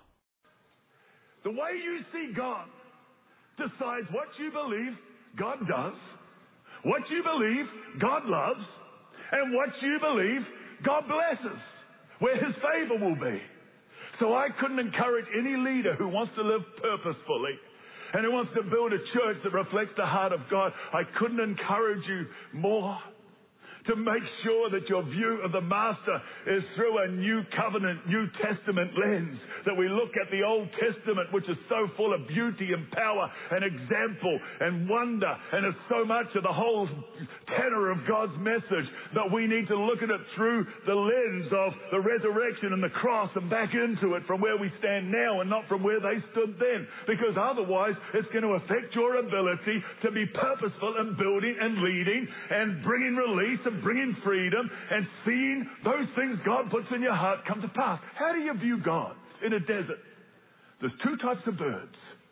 The way you see God decides what you believe God does, what you believe God loves, and what you believe God blesses, where His favor will be. So I couldn't encourage any leader who wants to live purposefully and who wants to build a church that reflects the heart of God. I couldn't encourage you more to make sure that your view of the Master is through a New Covenant, New Testament lens, that we look at the Old Testament, which is so full of beauty and power and example and wonder, and it's so much of the whole tenor of God's message, that we need to look at it through the lens of the resurrection and the cross and back into it from where we stand now and not from where they stood then, because otherwise it's going to affect your ability to be purposeful in building and leading and bringing release and bringing freedom and seeing those things God puts in your heart come to pass. How do you view God in a desert? There's two types of birds.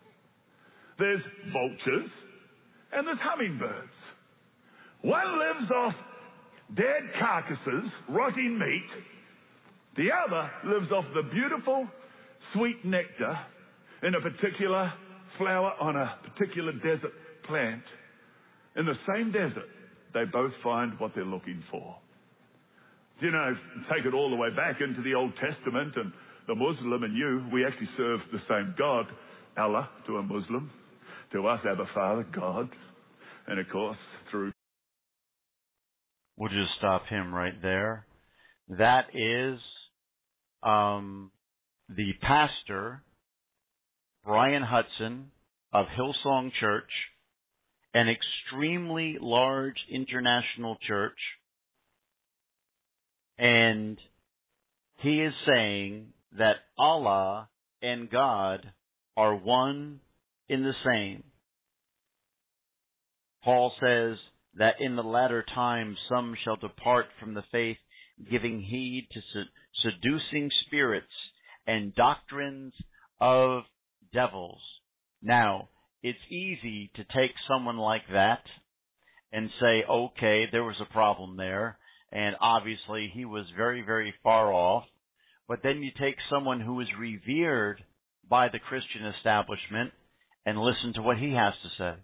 There's vultures and there's hummingbirds. One lives off dead carcasses, rotting meat. The other lives off the beautiful, sweet nectar in a particular flower on a particular desert plant. In the same desert, they both find what they're looking for. You know, take it all the way back into the Old Testament, and the Muslim and you, we actually serve the same God, Allah, to a Muslim. To us, Abba Father, God. And of course, through... We'll just stop him right there. That is the pastor, Brian Hudson, of Hillsong Church, an extremely large international church, and he is saying that Allah and God are one in the same. Paul says that in the latter times some shall depart from the faith, giving heed to seducing spirits and doctrines of devils. Now, it's easy to take someone like that and say, okay, there was a problem there, and obviously he was very, very far off. But then you take someone who is revered by the Christian establishment and listen to what he has to say.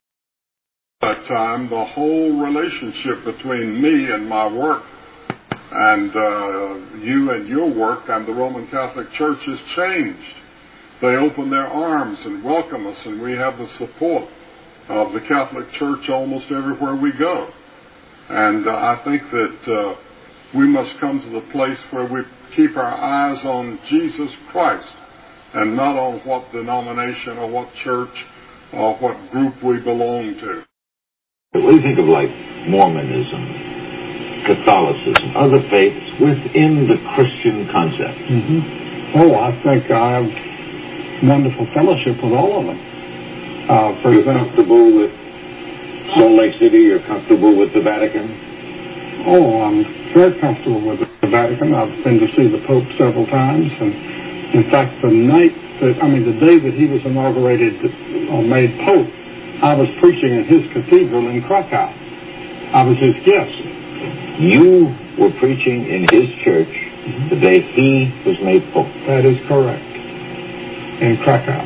That time, the whole relationship between me and my work And you and your work and the Roman Catholic Church has changed. They open their arms and welcome us, and we have the support of the Catholic Church almost everywhere we go. And I think that we must come to the place where we keep our eyes on Jesus Christ and not on what denomination or what church or what group we belong to. What do you think of like Mormonism, Catholicism, other faiths within the Christian concept? Mm-hmm. Oh, I think I have wonderful fellowship with all of them. For You're example, comfortable with Salt Lake City? You're comfortable with the Vatican? oh, I'm very comfortable with the Vatican. I've been to see the Pope several times, and in fact, the day that he was inaugurated or made Pope, I was preaching in his cathedral in Krakow. I was his guest. You were preaching in his church the day he was made Pope. That is correct. In Krakow.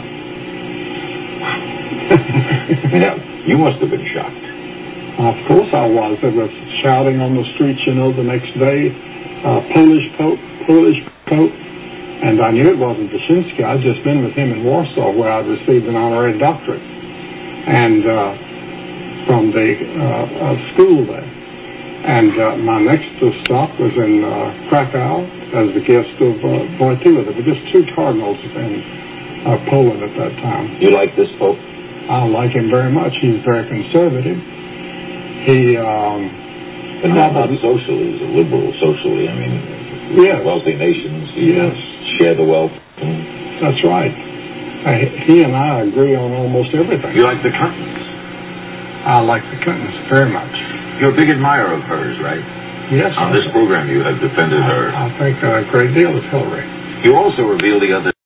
Now, you must have been shocked. Of course I was. There was shouting on the streets, the next day, Polish Pope. And I knew it wasn't Wyszynski. I'd just been with him in Warsaw, where I received an honorary doctorate. And from the school there. And my next stop was in Krakow as the guest of Wojtyla. There were just two cardinals in Poland at that time. You like this Pope? I like him very much. He's very conservative. He, but not socially. He's a liberal socially. I mean, yes. Wealthy nations, yes. Share the wealth. That's right. He and I agree on almost everything. You like the Clintons? I like the Clintons very much. You're a big admirer of hers, right? Yes. On this program you have defended her. I think a great deal of Hillary. You also reveal the other.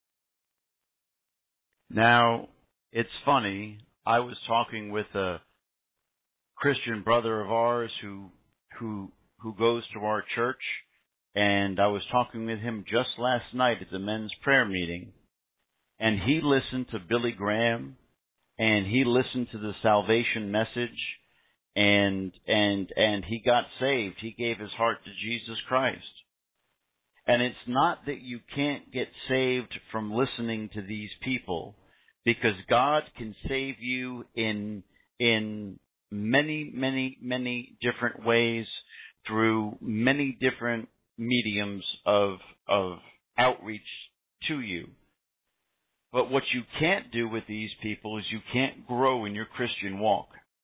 Now, it's funny. I was talking with a Christian brother of ours who goes to our church, and I was talking with him just last night at the men's prayer meeting, and he listened to Billy Graham, and he listened to the salvation message, and he got saved. He gave his heart to Jesus Christ. And it's not that you can't get saved from listening to these people, because God can save you in many, many, many different ways through many different mediums of outreach to you. But what you can't do with these people is you can't grow in your Christian walk.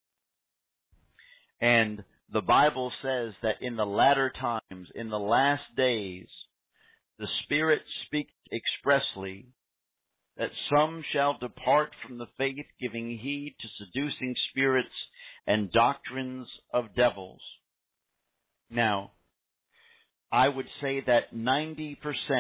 And the Bible says that in the latter times, in the last days, the Spirit speaks expressly that some shall depart from the faith, giving heed to seducing spirits and doctrines of devils. Now, I would say that 90%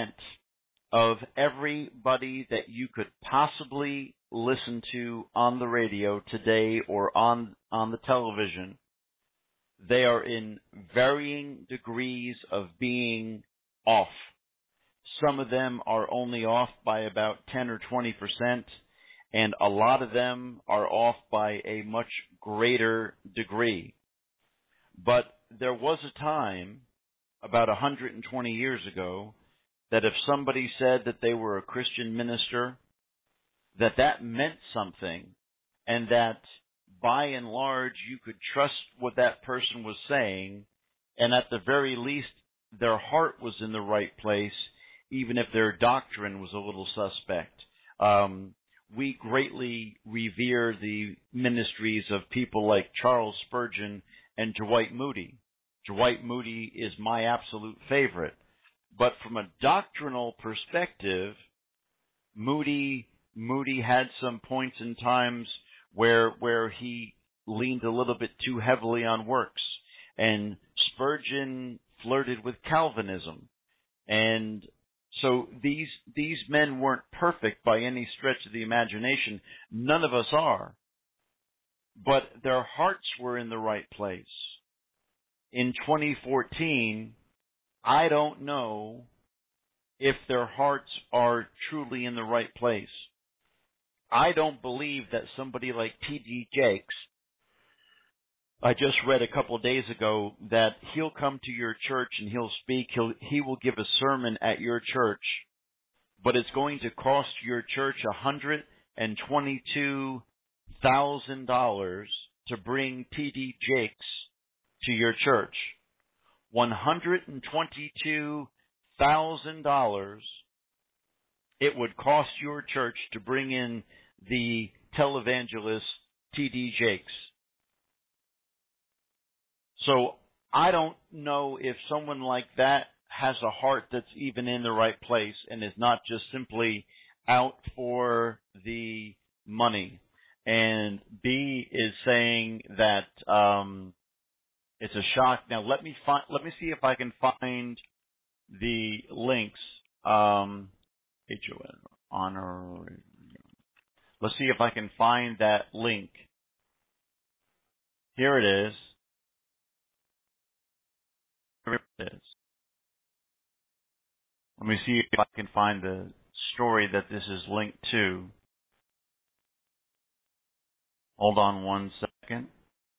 of everybody that you could possibly listen to on the radio today or on the television, they are in varying degrees of being off. Some of them are only off by about 10 or 20%, and a lot of them are off by a much greater degree. But there was a time, about 120 years ago, that if somebody said that they were a Christian minister, that meant something, and that by and large you could trust what that person was saying, and at the very least their heart was in the right place, even if their doctrine was a little suspect. We greatly revere the ministries of people like Charles Spurgeon and Dwight Moody. Dwight Moody is my absolute favorite. But from a doctrinal perspective, Moody had some points and times where he leaned a little bit too heavily on works. And Spurgeon flirted with Calvinism. And so these men weren't perfect by any stretch of the imagination. None of us are. But their hearts were in the right place. In 2014, I don't know if their hearts are truly in the right place. I don't believe that somebody like T.D. Jakes I just read a couple of days ago that he'll come to your church and he'll speak. He will give a sermon at your church, but it's going to cost your church $122,000 to bring T.D. Jakes to your church. $122,000 it would cost your church to bring in the televangelist T.D. Jakes. So I don't know if someone like that has a heart that's even in the right place and is not just simply out for the money. And B is saying that it's a shock. Now let me see if I can find the links. HON honor. Let's see if I can find that link. Here it is. Here it is. Let me see if I can find the story that this is linked to. Hold on one second.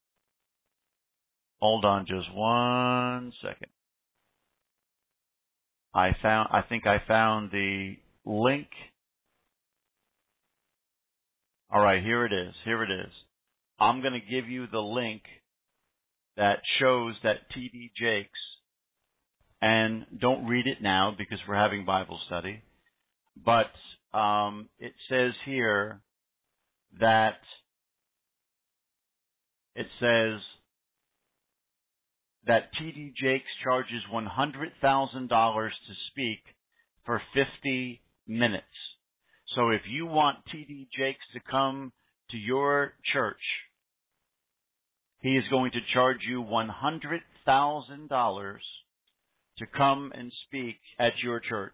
Hold on just 1 second. I think I found the link. All right, here it is. Here it is. I'm going to give you the link that shows that T.D. Jakes, and don't read it now because we're having Bible study, but it says here that T.D. Jakes charges $100,000 to speak for 50 minutes. So if you want T.D. Jakes to come to your church, he is going to charge you $100,000 to come and speak at your church.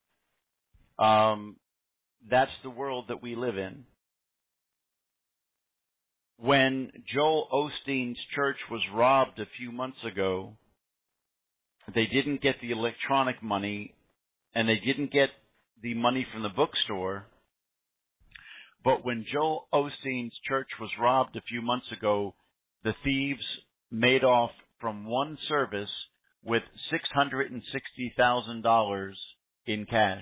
That's the world that we live in. When Joel Osteen's church was robbed a few months ago, they didn't get the electronic money and they didn't get the money from the bookstore. But when Joel Osteen's church was robbed a few months ago, the thieves made off from one service with $660,000 in cash.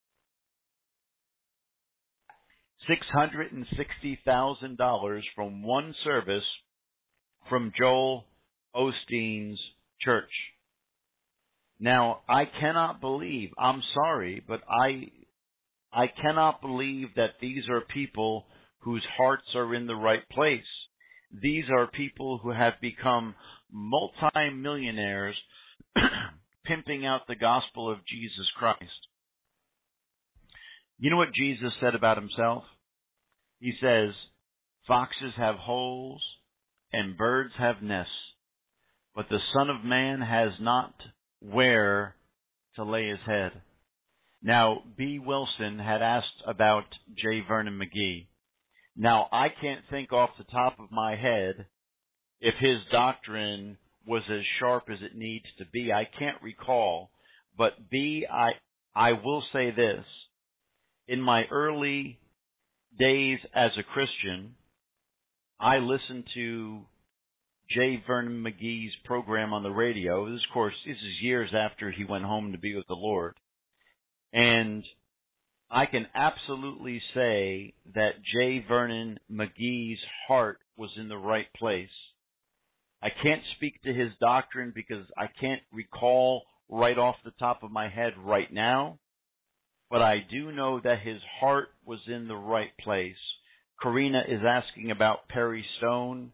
$660,000 from one service from Joel Osteen's church. Now, I cannot believe, I'm sorry, but I cannot believe that these are people whose hearts are in the right place. These are people who have become multi-millionaires pimping out the gospel of Jesus Christ. You know what Jesus said about himself? He says, foxes have holes and birds have nests, but the Son of Man has not where to lay his head. Now, B. Wilson had asked about J. Vernon McGee. Now, I can't think off the top of my head if his doctrine was as sharp as it needs to be. I can't recall. But B, I will say this. In my early days as a Christian, I listened to J. Vernon McGee's program on the radio. This is years after he went home to be with the Lord. And I can absolutely say that J. Vernon McGee's heart was in the right place. I can't speak to his doctrine because I can't recall right off the top of my head right now, but I do know that his heart was in the right place. Karina is asking about Perry Stone.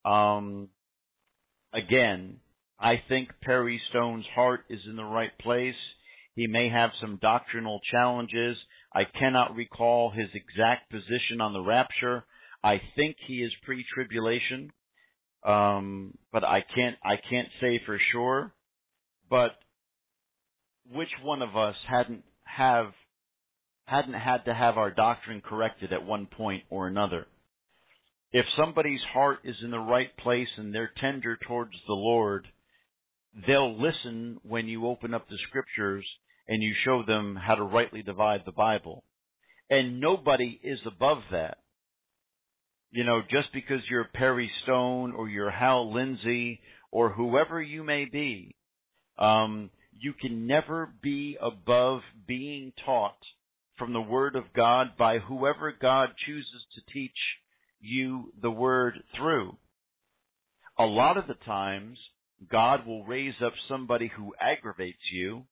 Again, I think Perry Stone's heart is in the right place. He may have some doctrinal challenges. I cannot recall his exact position on the rapture. I think he is pre-tribulation, but I can't say for sure. But which one of us hadn't had to have our doctrine corrected at one point or another? If somebody's heart is in the right place and they're tender towards the Lord, they'll listen when you open up the scriptures and you show them how to rightly divide the Bible. And nobody is above that. just because you're Perry Stone or you're Hal Lindsey or whoever you may be, you can never be above being taught from the Word of God by whoever God chooses to teach you the Word through. A lot of the times, God will raise up somebody who aggravates you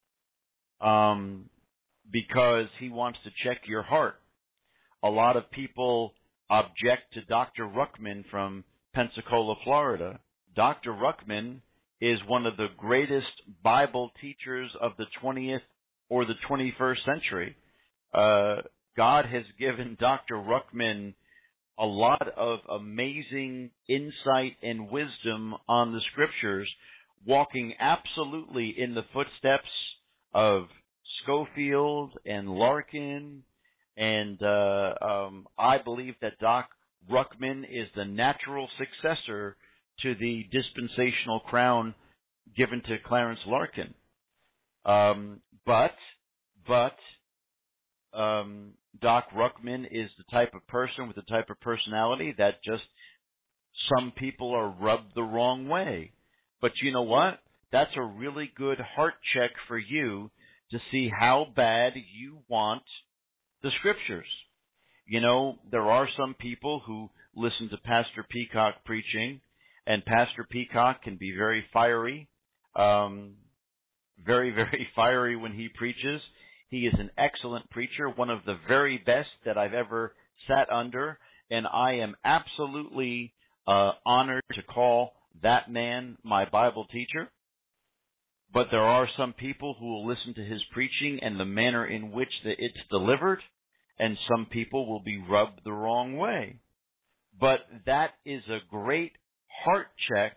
because He wants to check your heart. A lot of people object to Dr. Ruckman from Pensacola, Florida. Dr. Ruckman is one of the greatest Bible teachers of the 20th or the 21st century. God has given Dr. Ruckman a lot of amazing insight and wisdom on the Scriptures, walking absolutely in the footsteps of Schofield and Larkin. And I believe that Doc Ruckman is the natural successor to the dispensational crown given to Clarence Larkin. But Doc Ruckman is the type of person with the type of personality that just some people are rubbed the wrong way. But you know what? That's a really good heart check for you to see how bad you want the Scriptures. There are some people who listen to Pastor Peacock preaching, and Pastor Peacock can be very fiery, very, very fiery when he preaches. He is an excellent preacher, one of the very best that I've ever sat under, and I am absolutely honored to call that man my Bible teacher. But there are some people who will listen to his preaching and the manner in which it's delivered, and some people will be rubbed the wrong way. But that is a great heart check,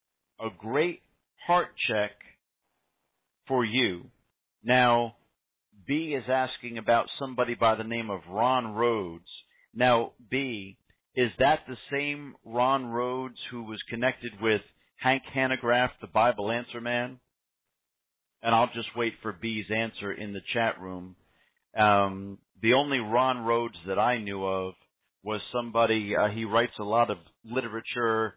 for you. Now, B is asking about somebody by the name of Ron Rhodes. Now, B, is that the same Ron Rhodes who was connected with Hank Hanegraaff, the Bible Answer Man? And I'll just wait for B's answer in the chat room. The only Ron Rhodes that I knew of was somebody, he writes a lot of literature.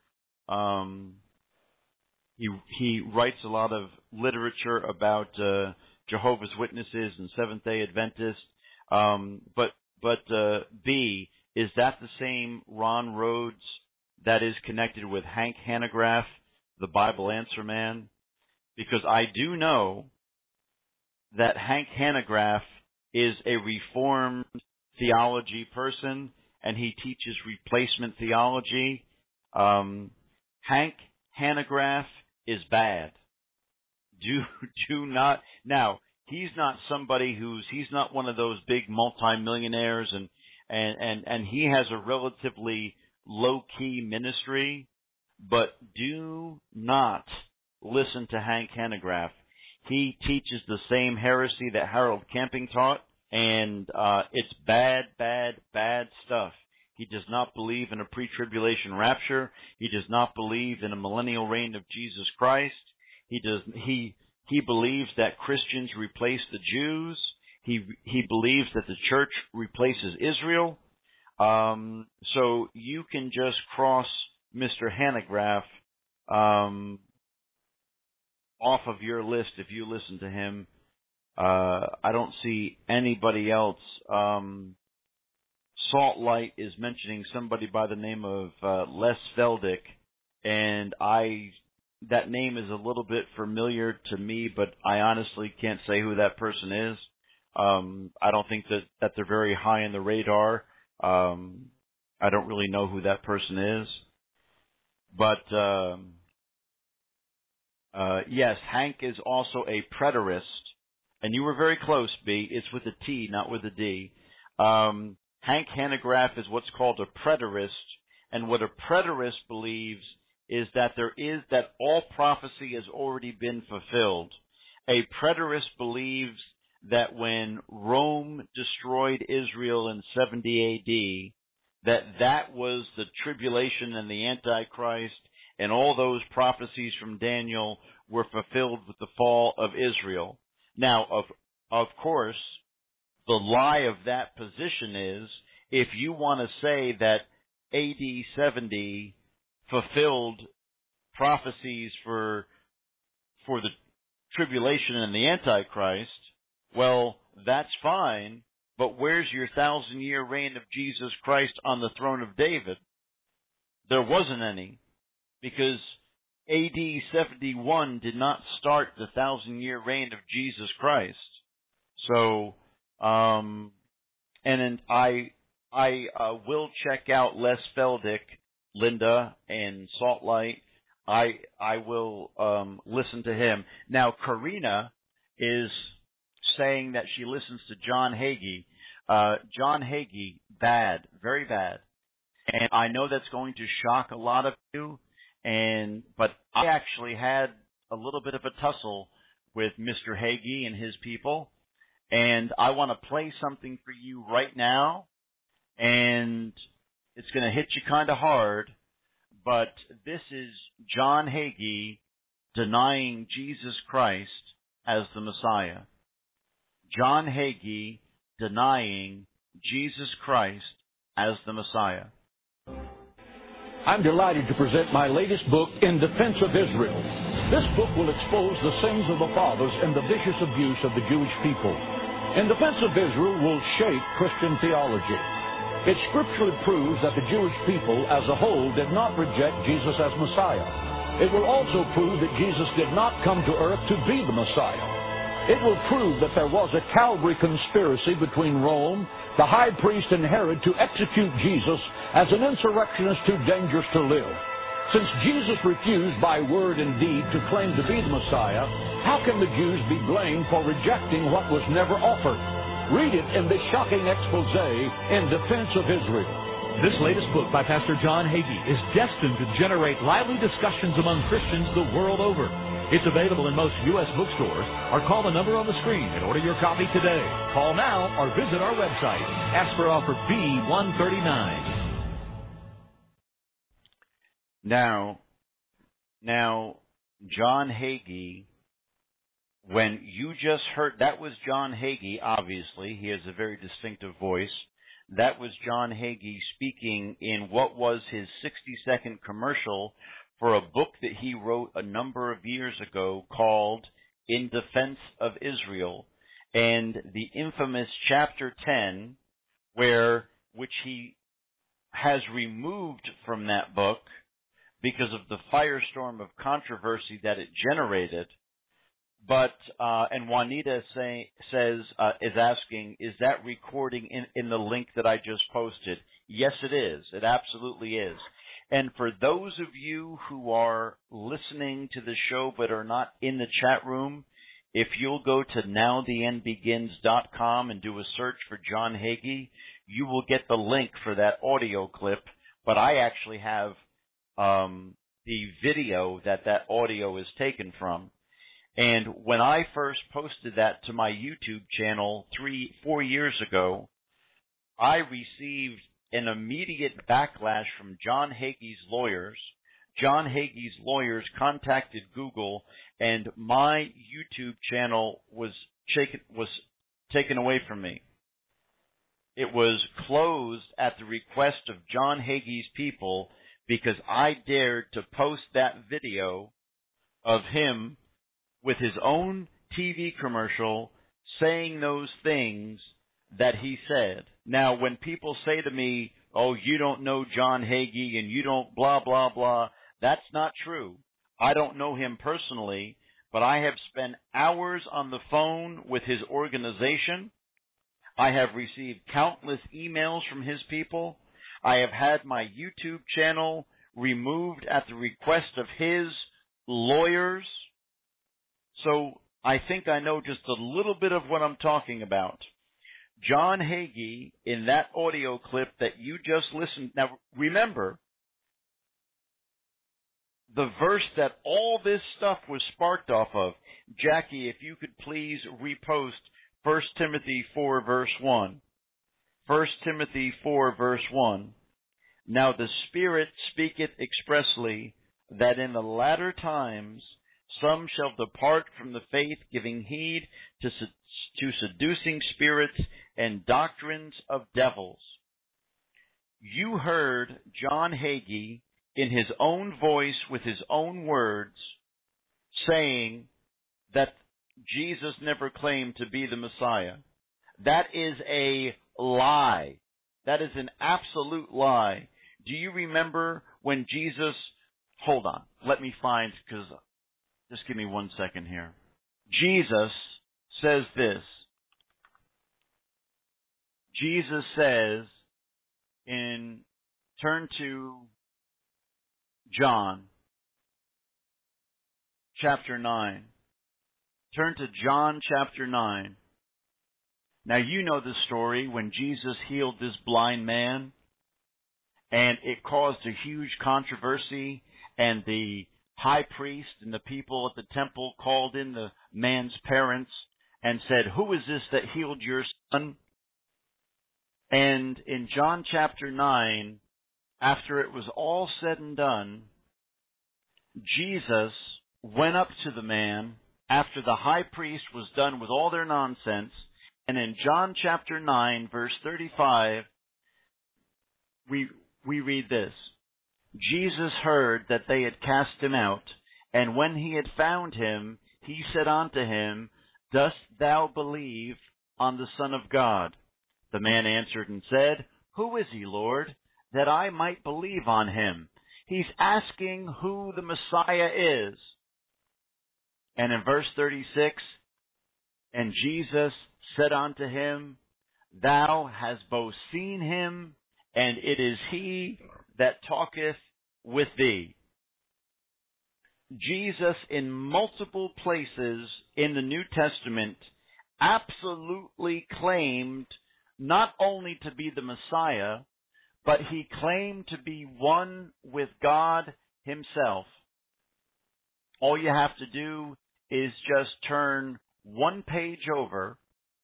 He writes a lot of literature about Jehovah's Witnesses and Seventh-day Adventists. But B, is that the same Ron Rhodes that is connected with Hank Hanegraaff, the Bible Answer Man? Because I do know that Hank Hanegraaff is a Reformed theology person, and he teaches replacement theology. Hank Hanegraaff is bad. Do not. Now, he's not somebody he's not one of those big multimillionaires, and he has a relatively low-key ministry, but do not listen to Hank Hanegraaff. He teaches the same heresy that Harold Camping taught, and it's bad, bad, bad stuff. He does not believe in a pre-tribulation rapture. He does not believe in a millennial reign of Jesus Christ. He believes that Christians replace the Jews. He believes that the church replaces Israel. So you can just cross Mr. Hanegraaff off of your list if you listen to him. I don't see anybody else. Salt Light is mentioning somebody by the name of Les Feldick, and that name is a little bit familiar to me, but I honestly can't say who that person is. I don't think that they're very high in the radar. I don't really know who that person is. But yes, Hank is also a preterist, and you were very close, B. It's with a T, not with a D. Hank Hanegraaff is what's called a preterist, and what a preterist believes is that all prophecy has already been fulfilled. A preterist believes that when Rome destroyed Israel in 70 AD, that was the tribulation and the Antichrist, and all those prophecies from Daniel were fulfilled with the fall of Israel. Now, of course, the lie of that position is, if you want to say that AD 70 fulfilled prophecies for the tribulation and the Antichrist, well, that's fine, but where's your 1,000-year reign of Jesus Christ on the throne of David? There wasn't any, because AD 71 did not start the 1,000-year reign of Jesus Christ. So, and I will check out Les Feldick, Linda, and Salt Light. I will listen to him. Now, Karina is saying that she listens to John Hagee. John Hagee, bad, very bad. And I know that's going to shock a lot of you, but I actually had a little bit of a tussle with Mr. Hagee and his people, and I want to play something for you right now, and it's going to hit you kind of hard, but this is John Hagee denying Jesus Christ as the Messiah. John Hagee denying Jesus Christ as the Messiah. I'm delighted to present my latest book, In Defense of Israel. This book will expose the sins of the fathers and the vicious abuse of the Jewish people. In Defense of Israel will shake Christian theology. It scripturally proves that the Jewish people as a whole did not reject Jesus as Messiah. It will also prove that Jesus did not come to earth to be the Messiah. It will prove that there was a Calvary conspiracy between Rome, the high priest, and Herod to execute Jesus as an insurrectionist too dangerous to live. Since Jesus refused by word and deed to claim to be the Messiah, how can the Jews be blamed for rejecting what was never offered? Read it in this shocking expose, In Defense of Israel. This latest book by Pastor John Hagee is destined to generate lively discussions among Christians the world over. It's available in most U.S. bookstores, or call the number on the screen and order your copy today. Call now or visit our website. Ask for offer B139. Now, John Hagee, when you just heard, that was John Hagee, obviously. He has a very distinctive voice. That was John Hagee speaking in what was his 60-second commercial for a book that he wrote a number of years ago called In Defense of Israel, and the infamous chapter 10, which he has removed from that book because of the firestorm of controversy that it generated. But and Juanita is asking, is that recording in the link that I just posted? Yes, it is. It absolutely is. And for those of you who are listening to the show but are not in the chat room, if you'll go to nowtheendbegins.com and do a search for John Hagee, you will get the link for that audio clip. But I actually have the video that audio is taken from. And when I first posted that to my YouTube channel 4 years ago, I received an immediate backlash from John Hagee's lawyers. John Hagee's lawyers contacted Google, and my YouTube channel was taken away from me. It was closed at the request of John Hagee's people because I dared to post that video of him with his own TV commercial saying those things that he said. Now, when people say to me, oh, you don't know John Hagee and you don't blah, blah, blah, that's not true. I don't know him personally, but I have spent hours on the phone with his organization. I have received countless emails from his people. I have had my YouTube channel removed at the request of his lawyers. So I think I know just a little bit of what I'm talking about. John Hagee, in that audio clip that you just listened, now remember, the verse that all this stuff was sparked off of, Jackie, if you could please repost 1 Timothy 4, verse 1. 1 Timothy 4, verse 1. Now the Spirit speaketh expressly that in the latter times some shall depart from the faith, giving heed to seducing spirits and doctrines of devils. you heard John Hagee in his own voice with his own words saying that Jesus never claimed to be the Messiah. That is a lie. That is an absolute lie. Do you remember when Jesus... Hold on. Let me find, because just give me 1 second here. Jesus says this. Jesus says turn to John chapter 9. Turn to John chapter 9. Now you know the story when Jesus healed this blind man, and it caused a huge controversy, and the high priest and the people at the temple called in the man's parents and said, "Who is this that healed your son?" And in John chapter 9, after it was all said and done, Jesus went up to the man after the high priest was done with all their nonsense. And in John chapter 9, verse 35, we read this. Jesus heard that they had cast him out, and when he had found him, he said unto him, "Dost thou believe on the Son of God?" The man answered and said, "Who is he, Lord, that I might believe on him?" He's asking who the Messiah is. And in verse 36, and Jesus said unto him, "Thou hast both seen him, and it is he that talketh with thee." Jesus, in multiple places in the New Testament, absolutely claimed not only to be the Messiah, but he claimed to be one with God himself. All you have to do is just turn one page over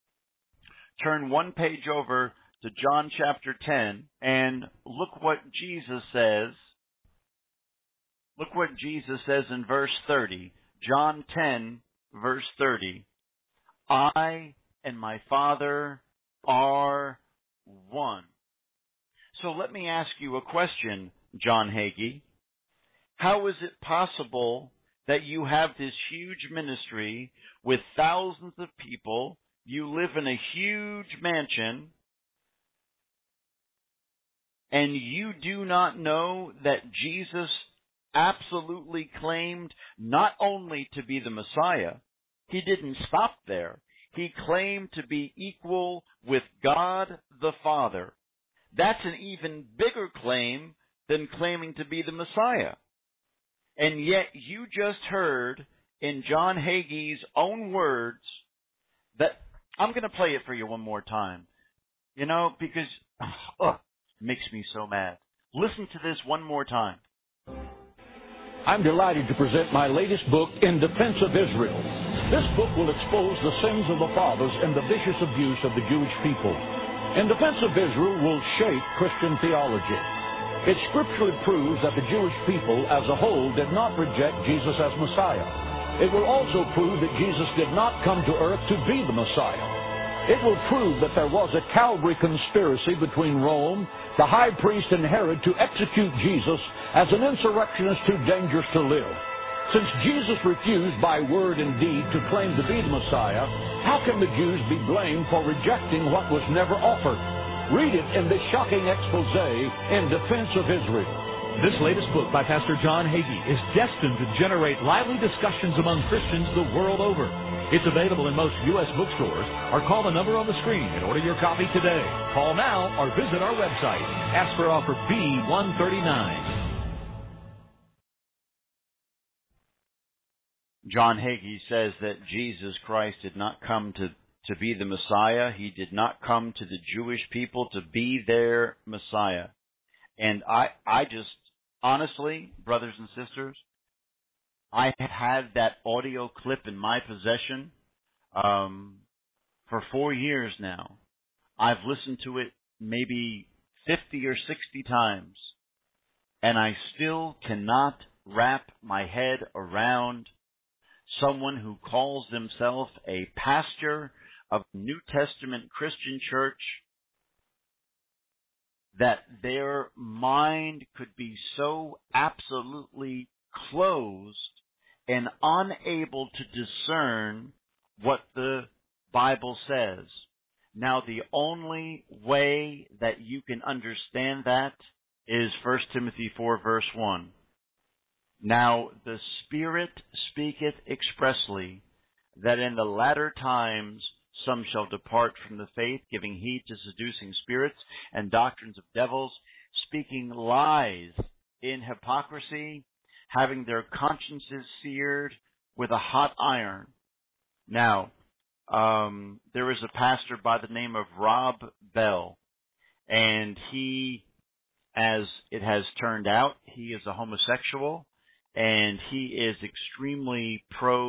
to John chapter 10, and look what Jesus says. Look what Jesus says in verse 30. John 10, verse 30. I and my Father are one. So let me ask you a question, John Hagee. How is it possible that you have this huge ministry with thousands of people, you live in a huge mansion, and you do not know that Jesus absolutely claimed not only to be the Messiah, he didn't stop there. He claimed to be equal with God the Father. That's an even bigger claim than claiming to be the Messiah. And yet you just heard in John Hagee's own words that, I'm going to play it for you one more time, because it makes me so mad. Listen to this one more time. I'm delighted to present my latest book, In Defense of Israel. This book will expose the sins of the fathers and the vicious abuse of the Jewish people. In Defense of Israel will shape Christian theology. It scripturally proves that the Jewish people as a whole did not reject Jesus as Messiah. It will also prove that Jesus did not come to earth to be the Messiah. It will prove that there was a Calvary conspiracy between Rome, the high priest, and Herod to execute Jesus as an insurrectionist too dangerous to live. Since Jesus refused by word and deed to claim to be the Messiah, how can the Jews be blamed for rejecting what was never offered? Read it in this shocking expose, In Defense of Israel. This latest book by Pastor John Hagee is destined to generate lively discussions among Christians the world over. It's available in most U.S. bookstores, or call the number on the screen and order your copy today. Call now or visit our website. Ask for offer B139. John Hagee says that Jesus Christ did not come to be the Messiah. He did not come to the Jewish people to be their Messiah. And I just, honestly, brothers and sisters, I have had that audio clip in my possession for 4 years now. I've listened to it maybe 50 or 60 times, and I still cannot wrap my head around someone who calls themselves a pastor of New Testament Christian church that their mind could be so absolutely closed and unable to discern what the Bible says. Now, the only way that you can understand that is 1 Timothy 4, verse 1. Now, the Spirit speaketh expressly, that in the latter times some shall depart from the faith, giving heed to seducing spirits and doctrines of devils, speaking lies in hypocrisy, having their consciences seared with a hot iron. Now, there is a pastor by the name of Rob Bell, and he, as it has turned out, he is a homosexual, and he is extremely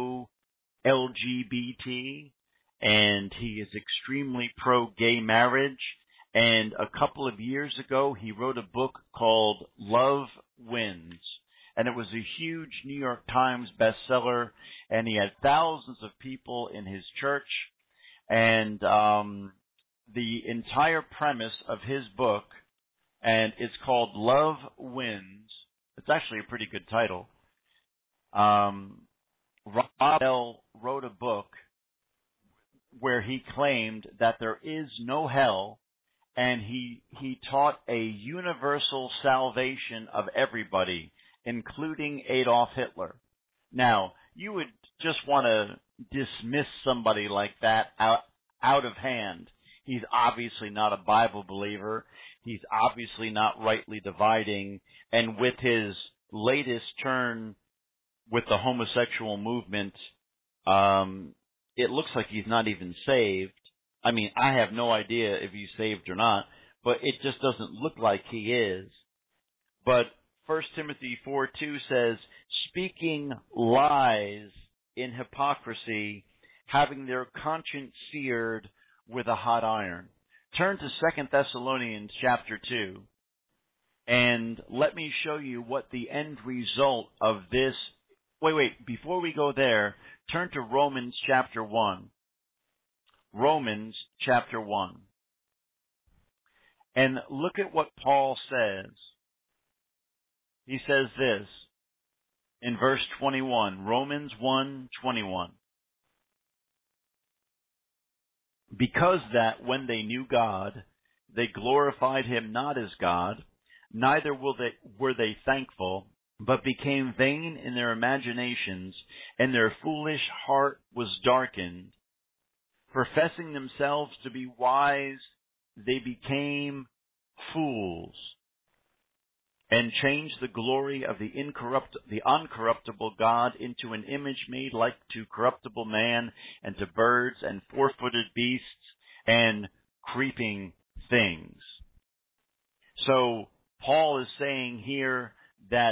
pro-LGBT, and he is extremely pro-gay marriage. And a couple of years ago, he wrote a book called Love Wins. And it was a huge New York Times bestseller, and he had thousands of people in his church. And the entire premise of his book, and it's called Love Wins. It's actually a pretty good title. Rob Bell wrote a book where he claimed that there is no hell, and he taught a universal salvation of everybody, including Adolf Hitler. Now, you would just want to dismiss somebody like that out of hand. He's obviously not a Bible believer. He's obviously not rightly dividing. And with his latest turn with the homosexual movement, it looks like he's not even saved. I mean, I have no idea if he's saved or not, but it just doesn't look like he is. But 1 Timothy 4:2 says, speaking lies in hypocrisy, having their conscience seared with a hot iron. Turn to 2 Thessalonians chapter 2, and let me show you what the end result of this. Wait, before we go there, turn to Romans chapter 1. Romans chapter 1. And look at what Paul says. He says this in verse 21, Romans 1:21. Because that when they knew God, they glorified him not as God, neither were they thankful, but became vain in their imaginations, and their foolish heart was darkened. Professing themselves to be wise, they became fools, and changed the glory of the uncorruptible God into an image made like to corruptible man, and to birds, and four-footed beasts, and creeping things. So Paul is saying here that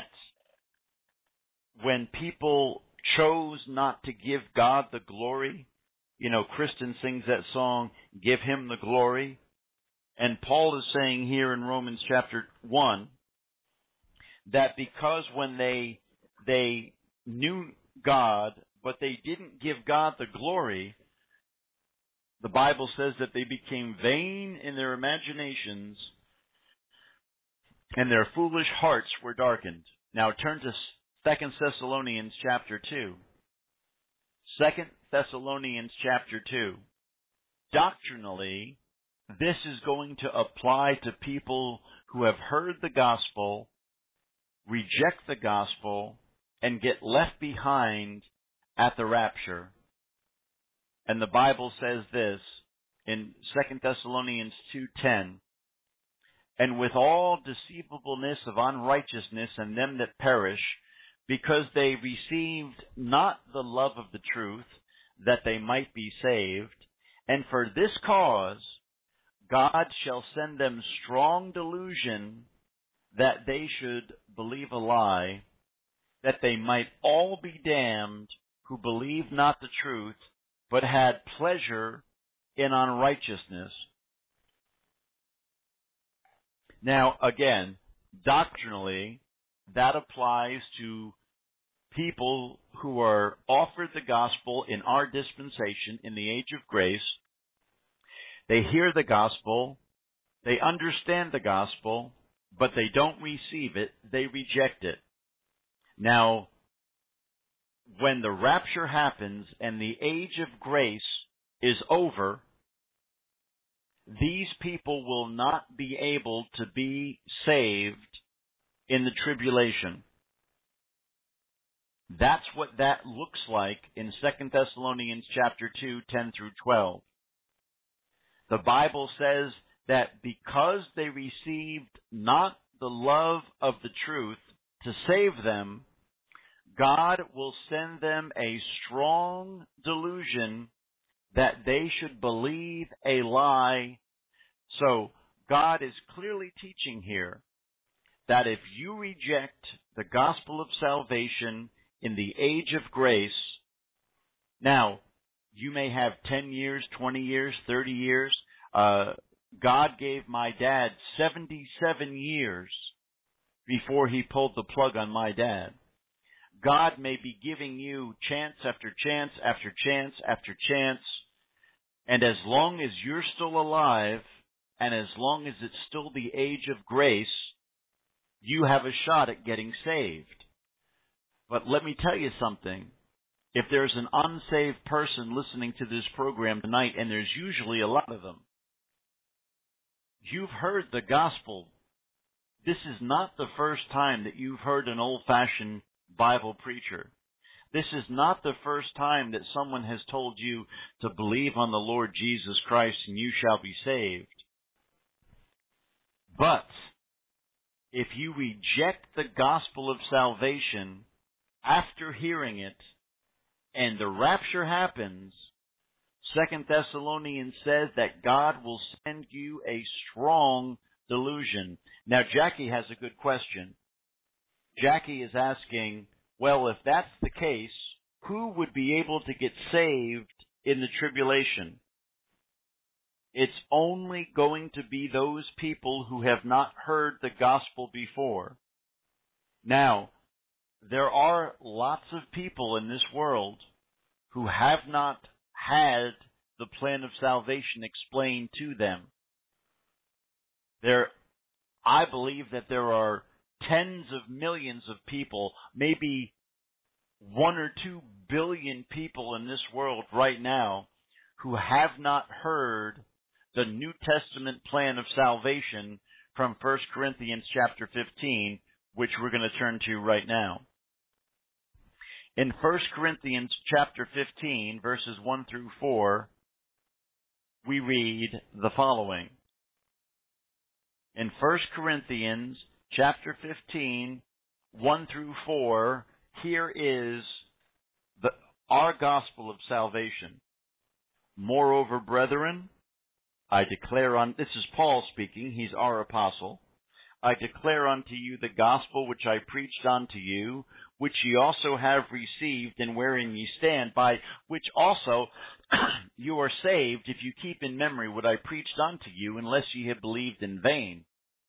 when people chose not to give God the glory, you know, Kristen sings that song, Give Him the Glory. And Paul is saying here in Romans chapter 1 that because when they knew God, but they didn't give God the glory, the Bible says that they became vain in their imaginations, and their foolish hearts were darkened. Now turn to 2 Thessalonians chapter 2. 2 Thessalonians chapter 2. Doctrinally, this is going to apply to people who have heard the gospel, reject the gospel, and get left behind at the rapture. And the Bible says this in 2 Thessalonians 2:10, and with all deceivableness of unrighteousness in them that perish, because they received not the love of the truth, that they might be saved. And for this cause, God shall send them strong delusion, that they should believe a lie, that they might all be damned who believed not the truth, but had pleasure in unrighteousness. Now, again, doctrinally, that applies to people who are offered the gospel in our dispensation in the age of grace. They hear the gospel, They understand the gospel, but they don't receive it. They reject it. Now, when the rapture happens and the age of grace is over, these people will not be able to be saved in the tribulation. That's what that looks like in 2 Thessalonians chapter 2, 10 through 12. The Bible says that because they received not the love of the truth to save them, God will send them a strong delusion that they should believe a lie. So God is clearly teaching here that if you reject the gospel of salvation in the age of grace, now, you may have 10 years, 20 years, 30 years. God gave my dad 77 years before he pulled the plug on my dad. God may be giving you chance after chance after chance after chance, and as long as you're still alive, and as long as it's still the age of grace, you have a shot at getting saved. But let me tell you something. If there's an unsaved person listening to this program tonight, and there's usually a lot of them, you've heard the gospel. This is not the first time that you've heard an old-fashioned Bible preacher. This is not the first time that someone has told you to believe on the Lord Jesus Christ and you shall be saved. But if you reject the gospel of salvation after hearing it, and the rapture happens, 2 Thessalonians says that God will send you a strong delusion. Now, Jackie has a good question. Jackie is asking, well, if that's the case, who would be able to get saved in the tribulation? It's only going to be those people who have not heard the gospel before. Now, there are lots of people in this world who have not had the plan of salvation explained to them. I believe that there are tens of millions of people, maybe 1 or 2 billion people in this world right now who have not heard the New Testament plan of salvation from 1 Corinthians chapter 15, which we're going to turn to right now. In 1 Corinthians chapter 15, verses 1 through 4, we read the following. In 1 Corinthians chapter 15, 1 through 4, here is our gospel of salvation. Moreover, brethren, I declare this is Paul speaking, he's our apostle. I declare unto you the gospel which I preached unto you, which ye also have received, and wherein ye stand, by which also you are saved, if you keep in memory what I preached unto you, unless ye have believed in vain.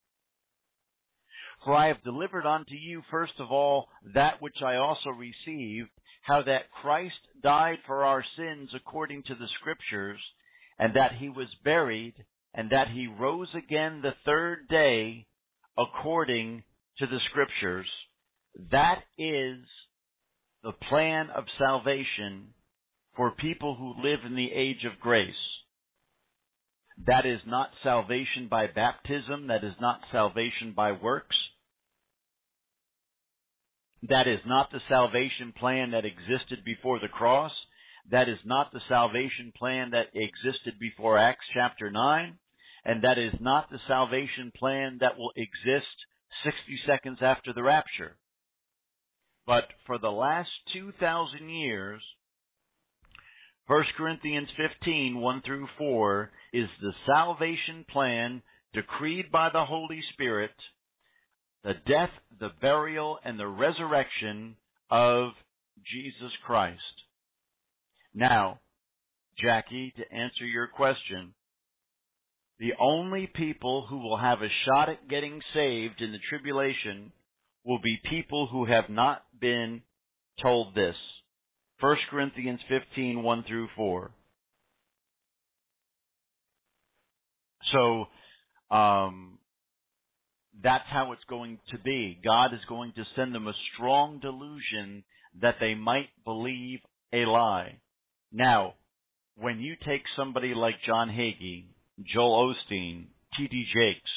For I have delivered unto you first of all that which I also received, how that Christ died for our sins according to the Scriptures, and that he was buried, and that he rose again the third day according to the Scriptures. That is the plan of salvation for people who live in the age of grace. That is not salvation by baptism. That is not salvation by works. That is not the salvation plan that existed before the cross. That is not the salvation plan that existed before Acts chapter 9. And that is not the salvation plan that will exist 60 seconds after the rapture. But for the last 2,000 years, 1 Corinthians 15, 1 through 4, is the salvation plan decreed by the Holy Spirit, the death, the burial, and the resurrection of Jesus Christ. Now, Jackie, to answer your question, the only people who will have a shot at getting saved in the tribulation will be people who have not been told this. 1 Corinthians 15, 1 through 4. So, That's how it's going to be. God is going to send them a strong delusion that they might believe a lie. Now, when you take somebody like John Hagee, Joel Osteen, T.D. Jakes,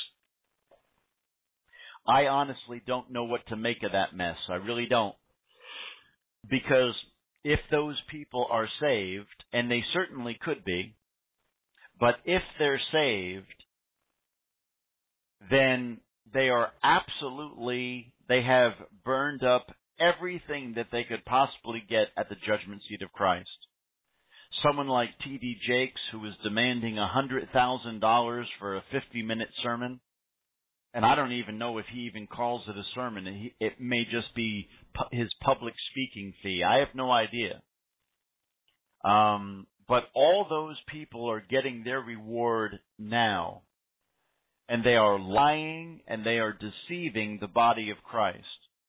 I honestly don't know what to make of that mess. I really don't. Because if those people are saved, and they certainly could be, but if they're saved, then they have burned up everything that they could possibly get at the judgment seat of Christ. Someone like T.D. Jakes, who is demanding $100,000 for a 50-minute sermon, and I don't even know if he even calls it a sermon. It may just be his public speaking fee. I have no idea. But all those people are getting their reward now. And they are lying and they are deceiving the body of Christ.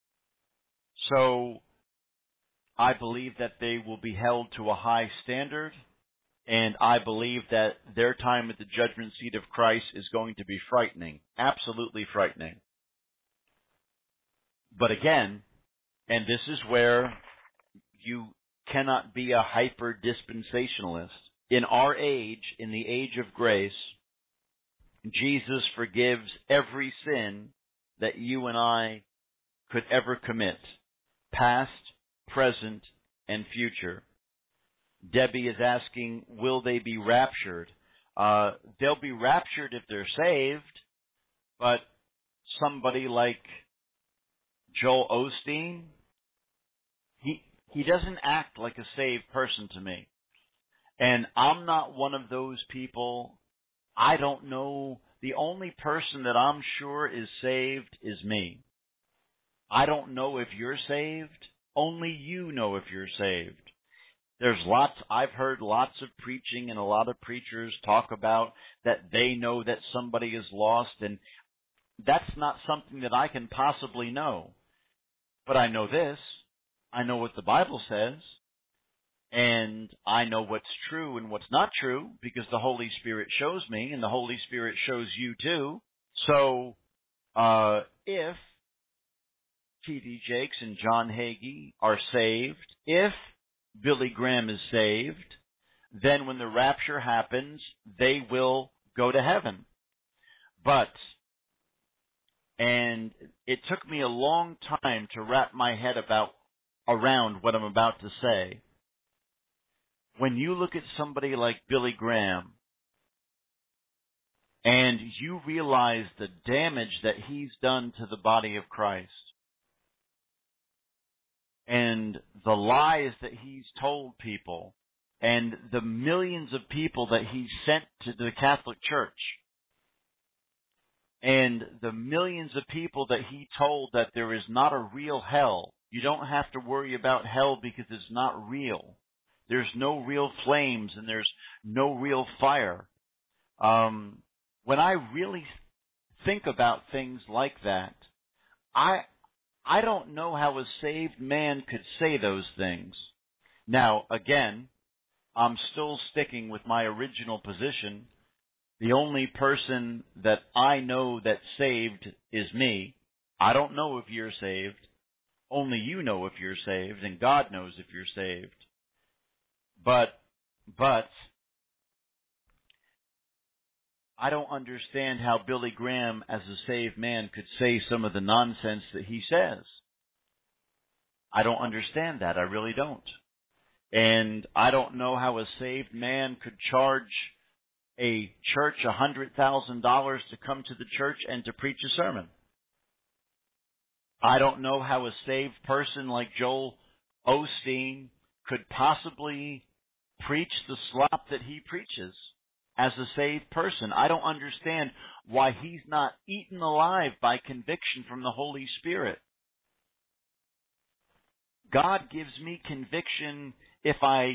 So I believe that they will be held to a high standard, and I believe that their time at the judgment seat of Christ is going to be frightening, absolutely frightening. But again, and this is where you cannot be a hyper-dispensationalist. In our age, in the age of grace, Jesus forgives every sin that you and I could ever commit, past, present, and future. Debbie is asking, will they be raptured? They'll be raptured if they're saved, but somebody like Joel Osteen, he doesn't act like a saved person to me. And I'm not one of those people. I don't know. The only person that I'm sure is saved is me. I don't know if you're saved. Only you know if you're saved. I've heard lots of preaching and a lot of preachers talk about that they know that somebody is lost, and that's not something that I can possibly know. But I know this. I know what the Bible says, and I know what's true and what's not true because the Holy Spirit shows me, and the Holy Spirit shows you too. So, if T.D. Jakes and John Hagee are saved, if Billy Graham is saved, then when the rapture happens, they will go to heaven. And it took me a long time to wrap my head around what I'm about to say. When you look at somebody like Billy Graham, and you realize the damage that he's done to the body of Christ, and the lies that he's told people, and the millions of people that he sent to the Catholic Church, and the millions of people that he told that there is not a real hell. You don't have to worry about hell because it's not real. There's no real flames and there's no real fire. When I really think about things like that, I don't know how a saved man could say those things. Now, again, I'm still sticking with my original position. The only person that I know that's saved is me. I don't know if you're saved. Only you know if you're saved, and God knows if you're saved. But I don't understand how Billy Graham, as a saved man, could say some of the nonsense that he says. I don't understand that. I really don't. And I don't know how a saved man could charge a church $100,000 to come to the church and to preach a sermon. I don't know how a saved person like Joel Osteen could possibly preach the slop that he preaches as a saved person. I don't understand why he's not eaten alive by conviction from the Holy Spirit. God gives me conviction if I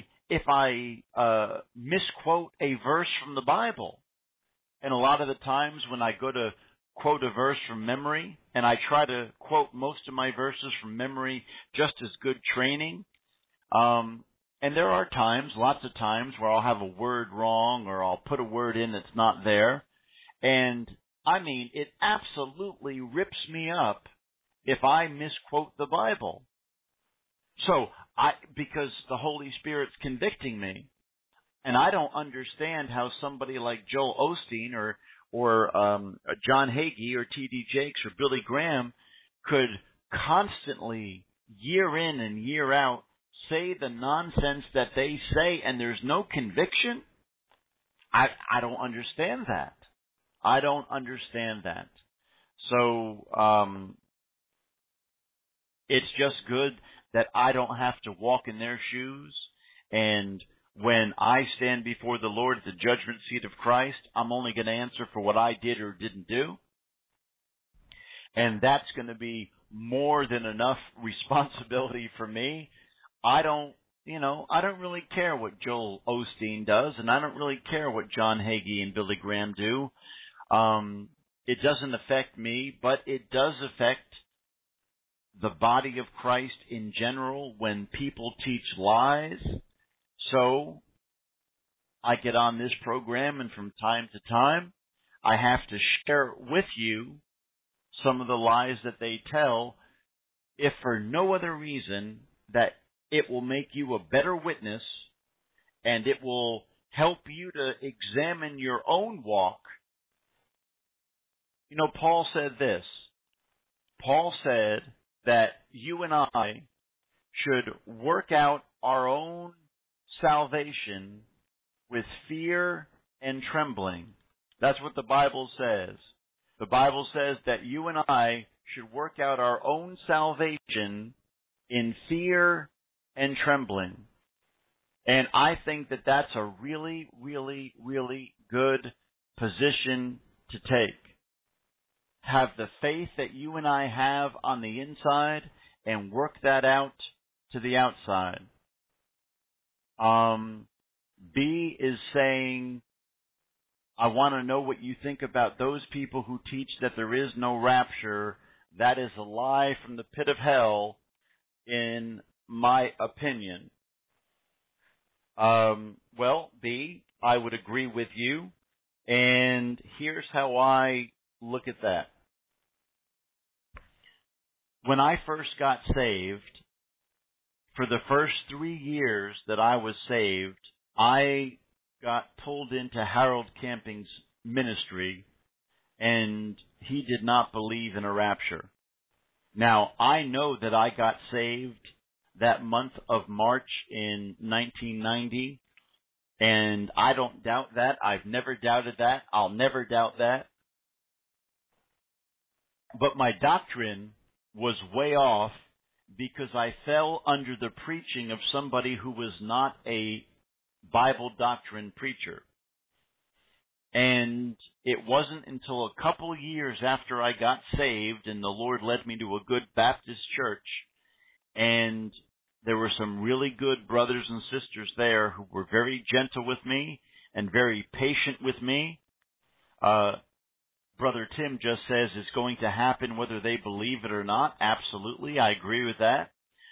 misquote a verse from the Bible. And a lot of the times when I go to quote a verse from memory, and I try to quote most of my verses from memory just as good training, and there are times, lots of times, where I'll have a word wrong or I'll put a word in that's not there. And I mean, it absolutely rips me up if I misquote the Bible. So, because the Holy Spirit's convicting me, and I don't understand how somebody like Joel Osteen or John Hagee or T.D. Jakes or Billy Graham could constantly, year in and year out, say the nonsense that they say and there's no conviction. I don't understand that. I don't understand that. So it's just good that I don't have to walk in their shoes, and when I stand before the Lord at the judgment seat of Christ, I'm only going to answer for what I did or didn't do. And that's going to be more than enough responsibility for me. I don't really care what Joel Osteen does, and I don't really care what John Hagee and Billy Graham do. It doesn't affect me, but it does affect the body of Christ in general when people teach lies. So I get on this program, and from time to time, I have to share with you some of the lies that they tell, if for no other reason that it will make you a better witness, and it will help you to examine your own walk. You know, Paul said this. Paul said that you and I should work out our own salvation with fear and trembling. That's what the Bible says. The Bible says that you and I should work out our own salvation in fear and trembling. And I think that that's a really, really, really good position to take. Have the faith that you and I have on the inside and work that out to the outside. B is saying, I want to know what you think about those people who teach that there is no rapture. That is a lie from the pit of hell, in my opinion. Well, B, I would agree with you, and here's how I look at that. When I first got saved, for the first 3 years that I was saved, I got pulled into Harold Camping's ministry, and he did not believe in a rapture. Now, I know that I got saved that month of March in 1990, and I don't doubt that. I've never doubted that. I'll never doubt that. But my doctrine was way off because I fell under the preaching of somebody who was not a Bible doctrine preacher. And it wasn't until a couple years after I got saved and the Lord led me to a good Baptist church, and there were some really good brothers and sisters there who were very gentle with me and very patient with me. Brother Tim just says it's going to happen whether they believe it or not. Absolutely, I agree with that.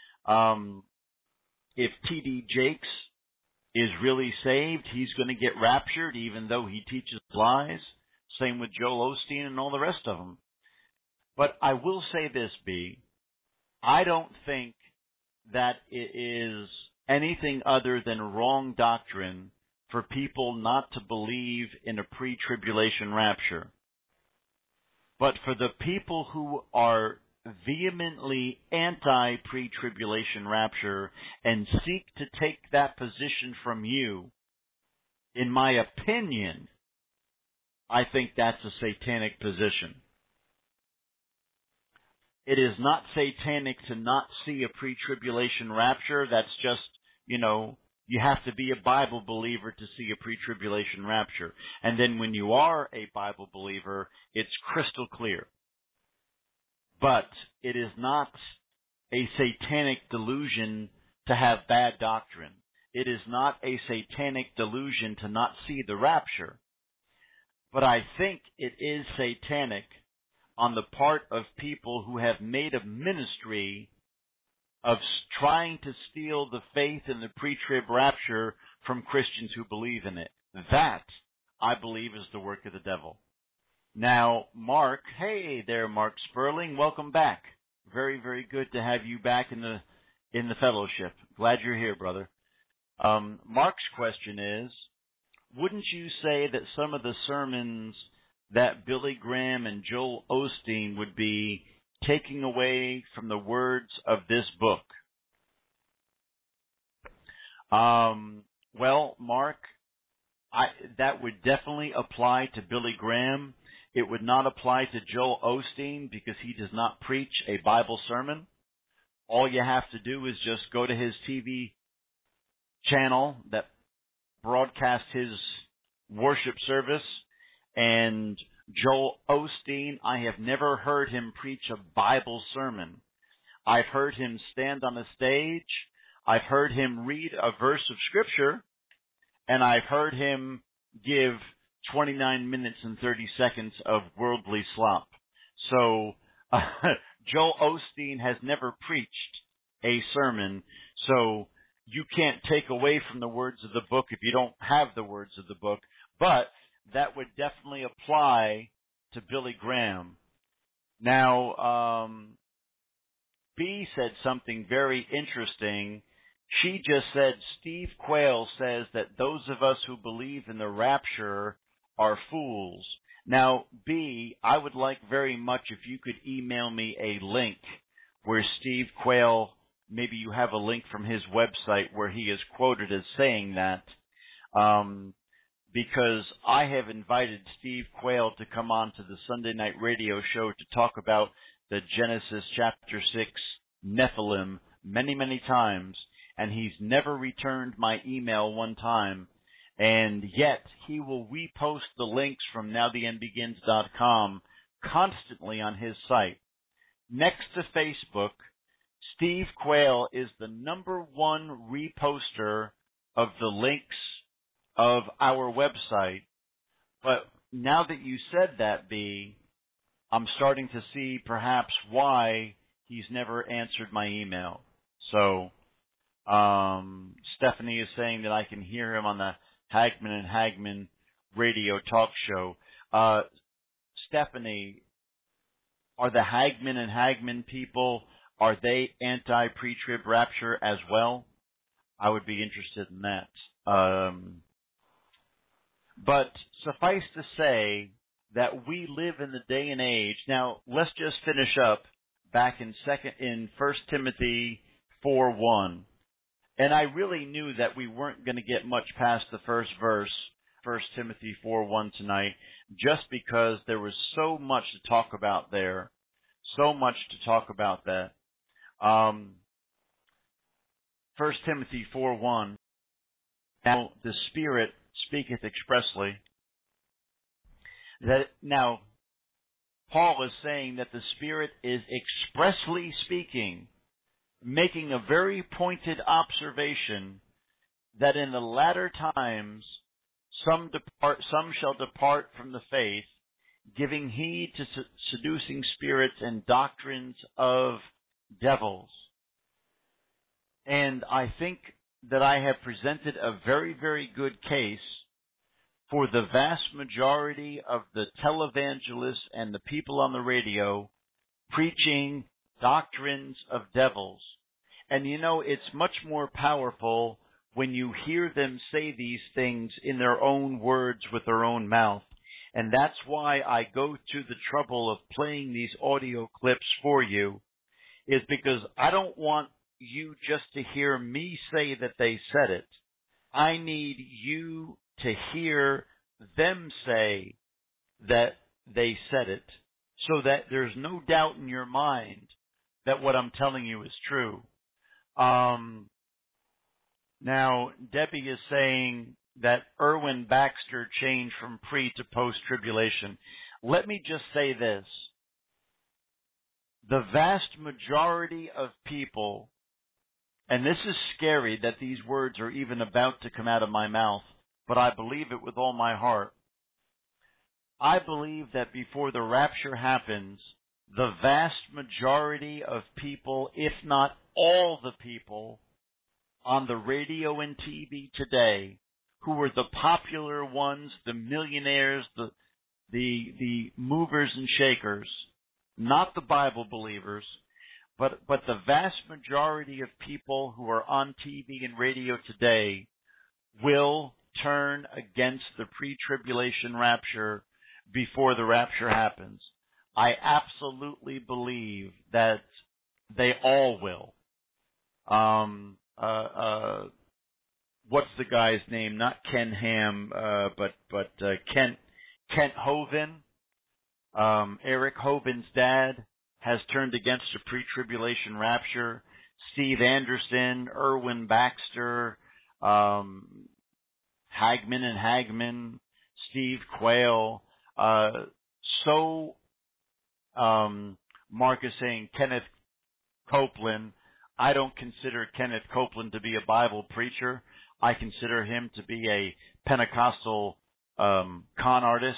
If T.D. Jakes is really saved, he's going to get raptured even though he teaches lies. Same with Joel Osteen and all the rest of them. But I will say this, B. I don't think that it is anything other than wrong doctrine for people not to believe in a pre-tribulation rapture. But for the people who are vehemently anti-pre-tribulation rapture and seek to take that position from you, in my opinion, I think that's a satanic position. It is not satanic to not see a pre-tribulation rapture. That's just, you have to be a Bible believer to see a pre-tribulation rapture. And then when you are a Bible believer, it's crystal clear. But it is not a satanic delusion to have bad doctrine. It is not a satanic delusion to not see the rapture. But I think it is satanic on the part of people who have made a ministry of trying to steal the faith in the pre-trib rapture from Christians who believe in it. That, I believe, is the work of the devil. Now, Mark, hey there, Mark Sperling, welcome back. Very, very good to have you back in the fellowship. Glad you're here, brother. Mark's question is, wouldn't you say that some of the sermons that Billy Graham and Joel Osteen would be taking away from the words of this book? Well, Mark, that would definitely apply to Billy Graham. It would not apply to Joel Osteen because he does not preach a Bible sermon. All you have to do is just go to his TV channel that broadcasts his worship service. And Joel Osteen, I have never heard him preach a Bible sermon. I've heard him stand on a stage. I've heard him read a verse of Scripture. And I've heard him give 29 minutes and 30 seconds of worldly slop. So Joel Osteen has never preached a sermon, so you can't take away from the words of the book if you don't have the words of the book, but that would definitely apply to Billy Graham. Now, B said something very interesting. She just said, Steve Quayle says that those of us who believe in the rapture are fools. Now, B, I would like very much if you could email me a link where Steve Quayle, maybe you have a link from his website where he is quoted as saying that, because I have invited Steve Quayle to come on to the Sunday Night Radio show to talk about the Genesis chapter 6 Nephilim many, many times, and he's never returned my email one time. And yet, he will repost the links from NowTheEndBegins.com constantly on his site. Next to Facebook, Steve Quayle is the #1 reposter of the links of our website. But now that you said that, B, I'm starting to see perhaps why he's never answered my email. So, Stephanie is saying that I can hear him on the Hagman and Hagman radio talk show. Stephanie, are the Hagman and Hagman people, are they anti-pre-trib rapture as well? I would be interested in that. But suffice to say that we live in the day and age. Now, let's just finish up back in 1 Timothy 4:1. And I really knew that we weren't going to get much past the first verse, 1 Timothy 4:1 tonight, just because there was so much to talk about there. So much to talk about that. 1 Timothy 4:1. Now the Spirit speaketh expressly. Now, Paul is saying that the Spirit is expressly speaking, making a very pointed observation that in the latter times some shall depart from the faith, giving heed to seducing spirits and doctrines of devils. And I think that I have presented a very, very good case for the vast majority of the televangelists and the people on the radio preaching doctrines of devils. And you know, it's much more powerful when you hear them say these things in their own words with their own mouth. And that's why I go to the trouble of playing these audio clips for you, is because I don't want you just to hear me say that they said it. I need you to hear them say that they said it, so that there's no doubt in your mind that what I'm telling you is true. Now, Debbie is saying that Erwin Baxter changed from pre to post-tribulation. Let me just say this. The vast majority of people, and this is scary that these words are even about to come out of my mouth, but I believe it with all my heart. I believe that before the rapture happens, the vast majority of people, if not all the people on the radio and TV today, who were the popular ones, the millionaires, the movers and shakers, not the Bible believers, but the vast majority of people who are on TV and radio today will turn against the pre-tribulation rapture before the rapture happens. I absolutely believe that they all will. What's the guy's name? Not Ken Ham, but Kent Hovind. Eric Hovind's dad has turned against the pre-tribulation rapture. Steve Anderson, Erwin Baxter, Hagman and Hagman, Steve Quayle. Mark is saying Kenneth Copeland. I don't consider Kenneth Copeland to be a Bible preacher. I consider him to be a Pentecostal con artist,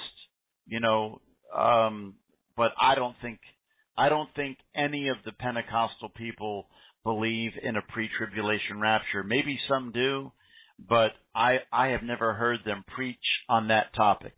but I don't think any of the Pentecostal people believe in a pre-tribulation rapture. Maybe some do, but I have never heard them preach on that topic.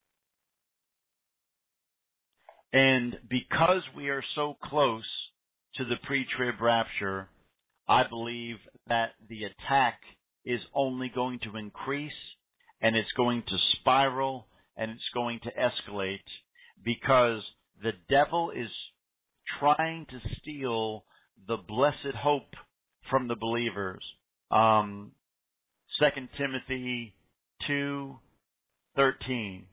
And because we are so close to the pre-trib rapture, I believe that the attack is only going to increase, and it's going to spiral, and it's going to escalate, because the devil is trying to steal the blessed hope from the believers. 2 Timothy 2:13.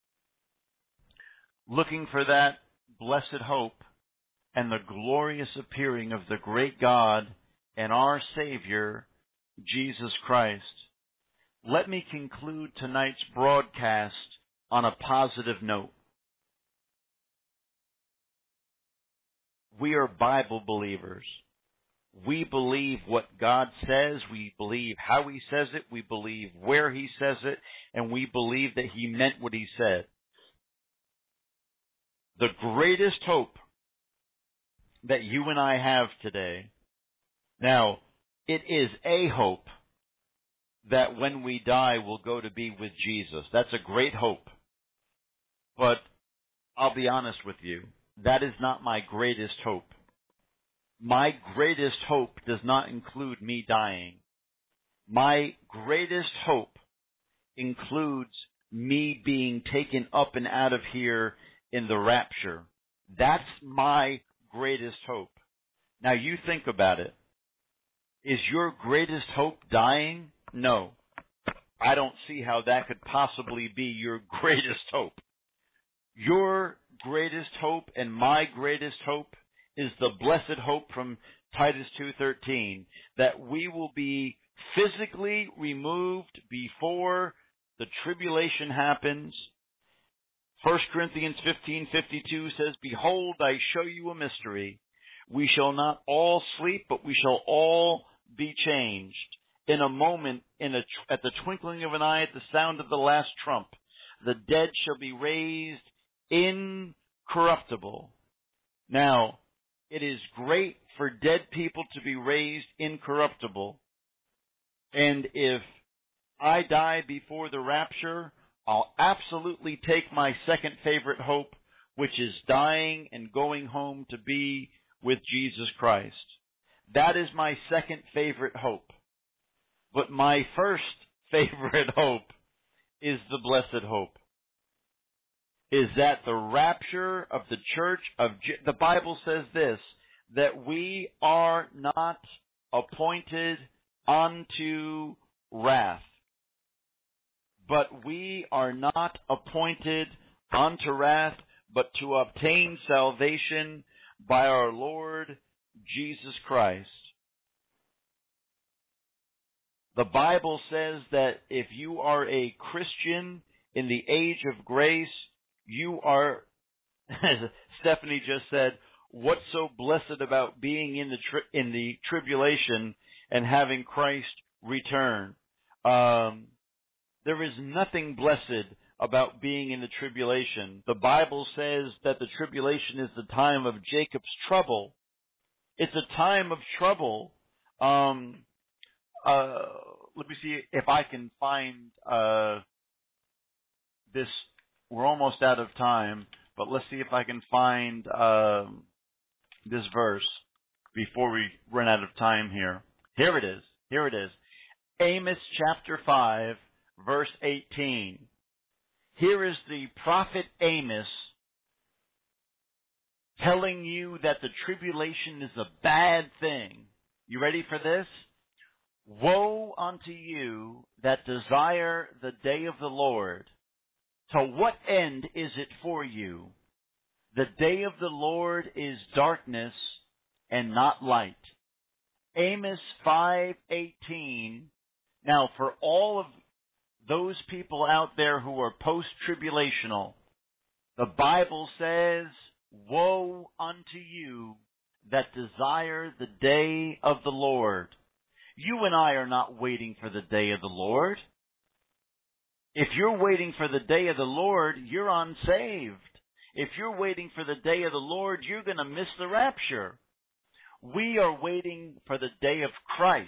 Looking for that blessed hope and the glorious appearing of the great God and our Savior, Jesus Christ. Let me conclude tonight's broadcast on a positive note. We are Bible believers. We believe what God says. We believe how He says it. We believe where He says it. And we believe that He meant what He said. The greatest hope that you and I have today, now, it is a hope that when we die, we'll go to be with Jesus. That's a great hope. But I'll be honest with you, that is not my greatest hope. My greatest hope does not include me dying. My greatest hope includes me being taken up and out of here in the rapture. That's my greatest hope. Now you think about it. Is your greatest hope dying? No. I don't see how that could possibly be your greatest hope. Your greatest hope and my greatest hope is the blessed hope from Titus 2:13, that we will be physically removed before the tribulation happens. 1 Corinthians 15:52 says, "Behold, I show you a mystery. We shall not all sleep, but we shall all be changed. In a moment, at the twinkling of an eye, at the sound of the last trump, the dead shall be raised incorruptible." Now, it is great for dead people to be raised incorruptible. And if I die before the rapture, I'll absolutely take my second favorite hope, which is dying and going home to be with Jesus Christ. That is my second favorite hope. But my first favorite hope is the blessed hope. Is that the rapture of the church the Bible says this, that we are not appointed unto wrath. But we are not appointed unto wrath, but to obtain salvation by our Lord Jesus Christ. The Bible says that if you are a Christian in the age of grace, you are, as Stephanie just said, what's so blessed about being in the tribulation and having Christ return? There is nothing blessed about being in the tribulation. The Bible says that the tribulation is the time of Jacob's trouble. It's a time of trouble. Let me see if I can find this we're almost out of time, but let's see if I can find this verse before we run out of time here. Here it is. Here it is. Amos chapter 5, verse 18. Here is the prophet Amos telling you that the tribulation is a bad thing. You ready for this? Woe unto you that desire the day of the Lord. To what end is it for you? The day of the Lord is darkness and not light. Amos 5:18. Now, for all of those people out there who are post-tribulational, the Bible says, woe unto you that desire the day of the Lord. You and I are not waiting for the day of the Lord. If you're waiting for the day of the Lord, you're unsaved. If you're waiting for the day of the Lord, you're going to miss the rapture. We are waiting for the day of Christ.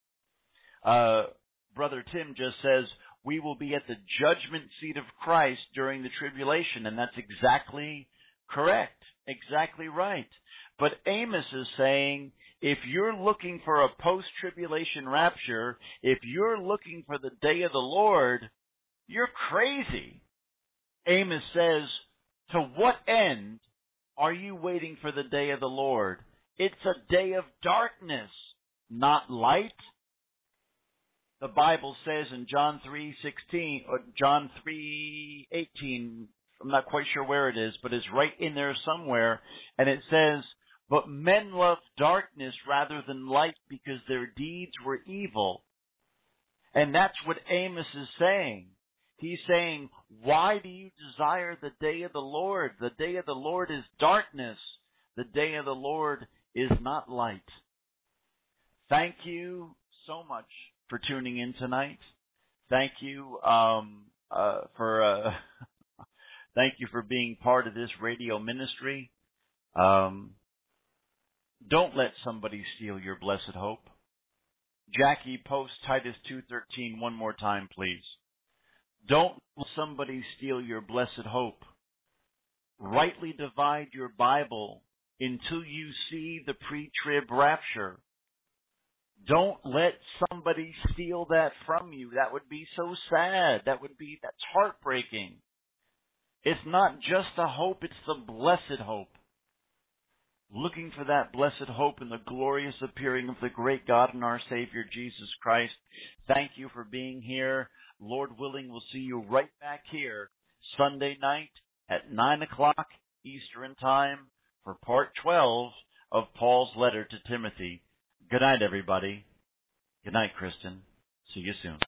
Brother Tim just says, we will be at the judgment seat of Christ during the tribulation, and that's exactly correct, exactly right. But Amos is saying, if you're looking for a post-tribulation rapture, if you're looking for the day of the Lord, you're crazy. Amos says, to what end are you waiting for the day of the Lord? It's a day of darkness, not light. The Bible says in John 3:16 or John 3:18, I'm not quite sure where it is, but it's right in there somewhere, and it says, but men love darkness rather than light because their deeds were evil. And that's what Amos is saying. He's saying, why do you desire the day of the Lord? The day of the Lord is darkness. The day of the Lord is not light. Thank you so much for tuning in tonight. Thank you thank you for being part of this radio ministry. Don't let somebody steal your blessed hope. Jackie, post Titus 2:13 one more time, please. Don't let somebody steal your blessed hope. Rightly divide your Bible until you see the pre-trib rapture. Don't let somebody steal that from you. That would be so sad. That's heartbreaking. It's not just a hope, it's the blessed hope. Looking for that blessed hope in the glorious appearing of the great God and our Savior, Jesus Christ. Thank you for being here. Lord willing, we'll see you right back here Sunday night at 9 o'clock Eastern Time for part 12 of Paul's letter to Timothy. Good night, everybody. Good night, Kristen. See you soon.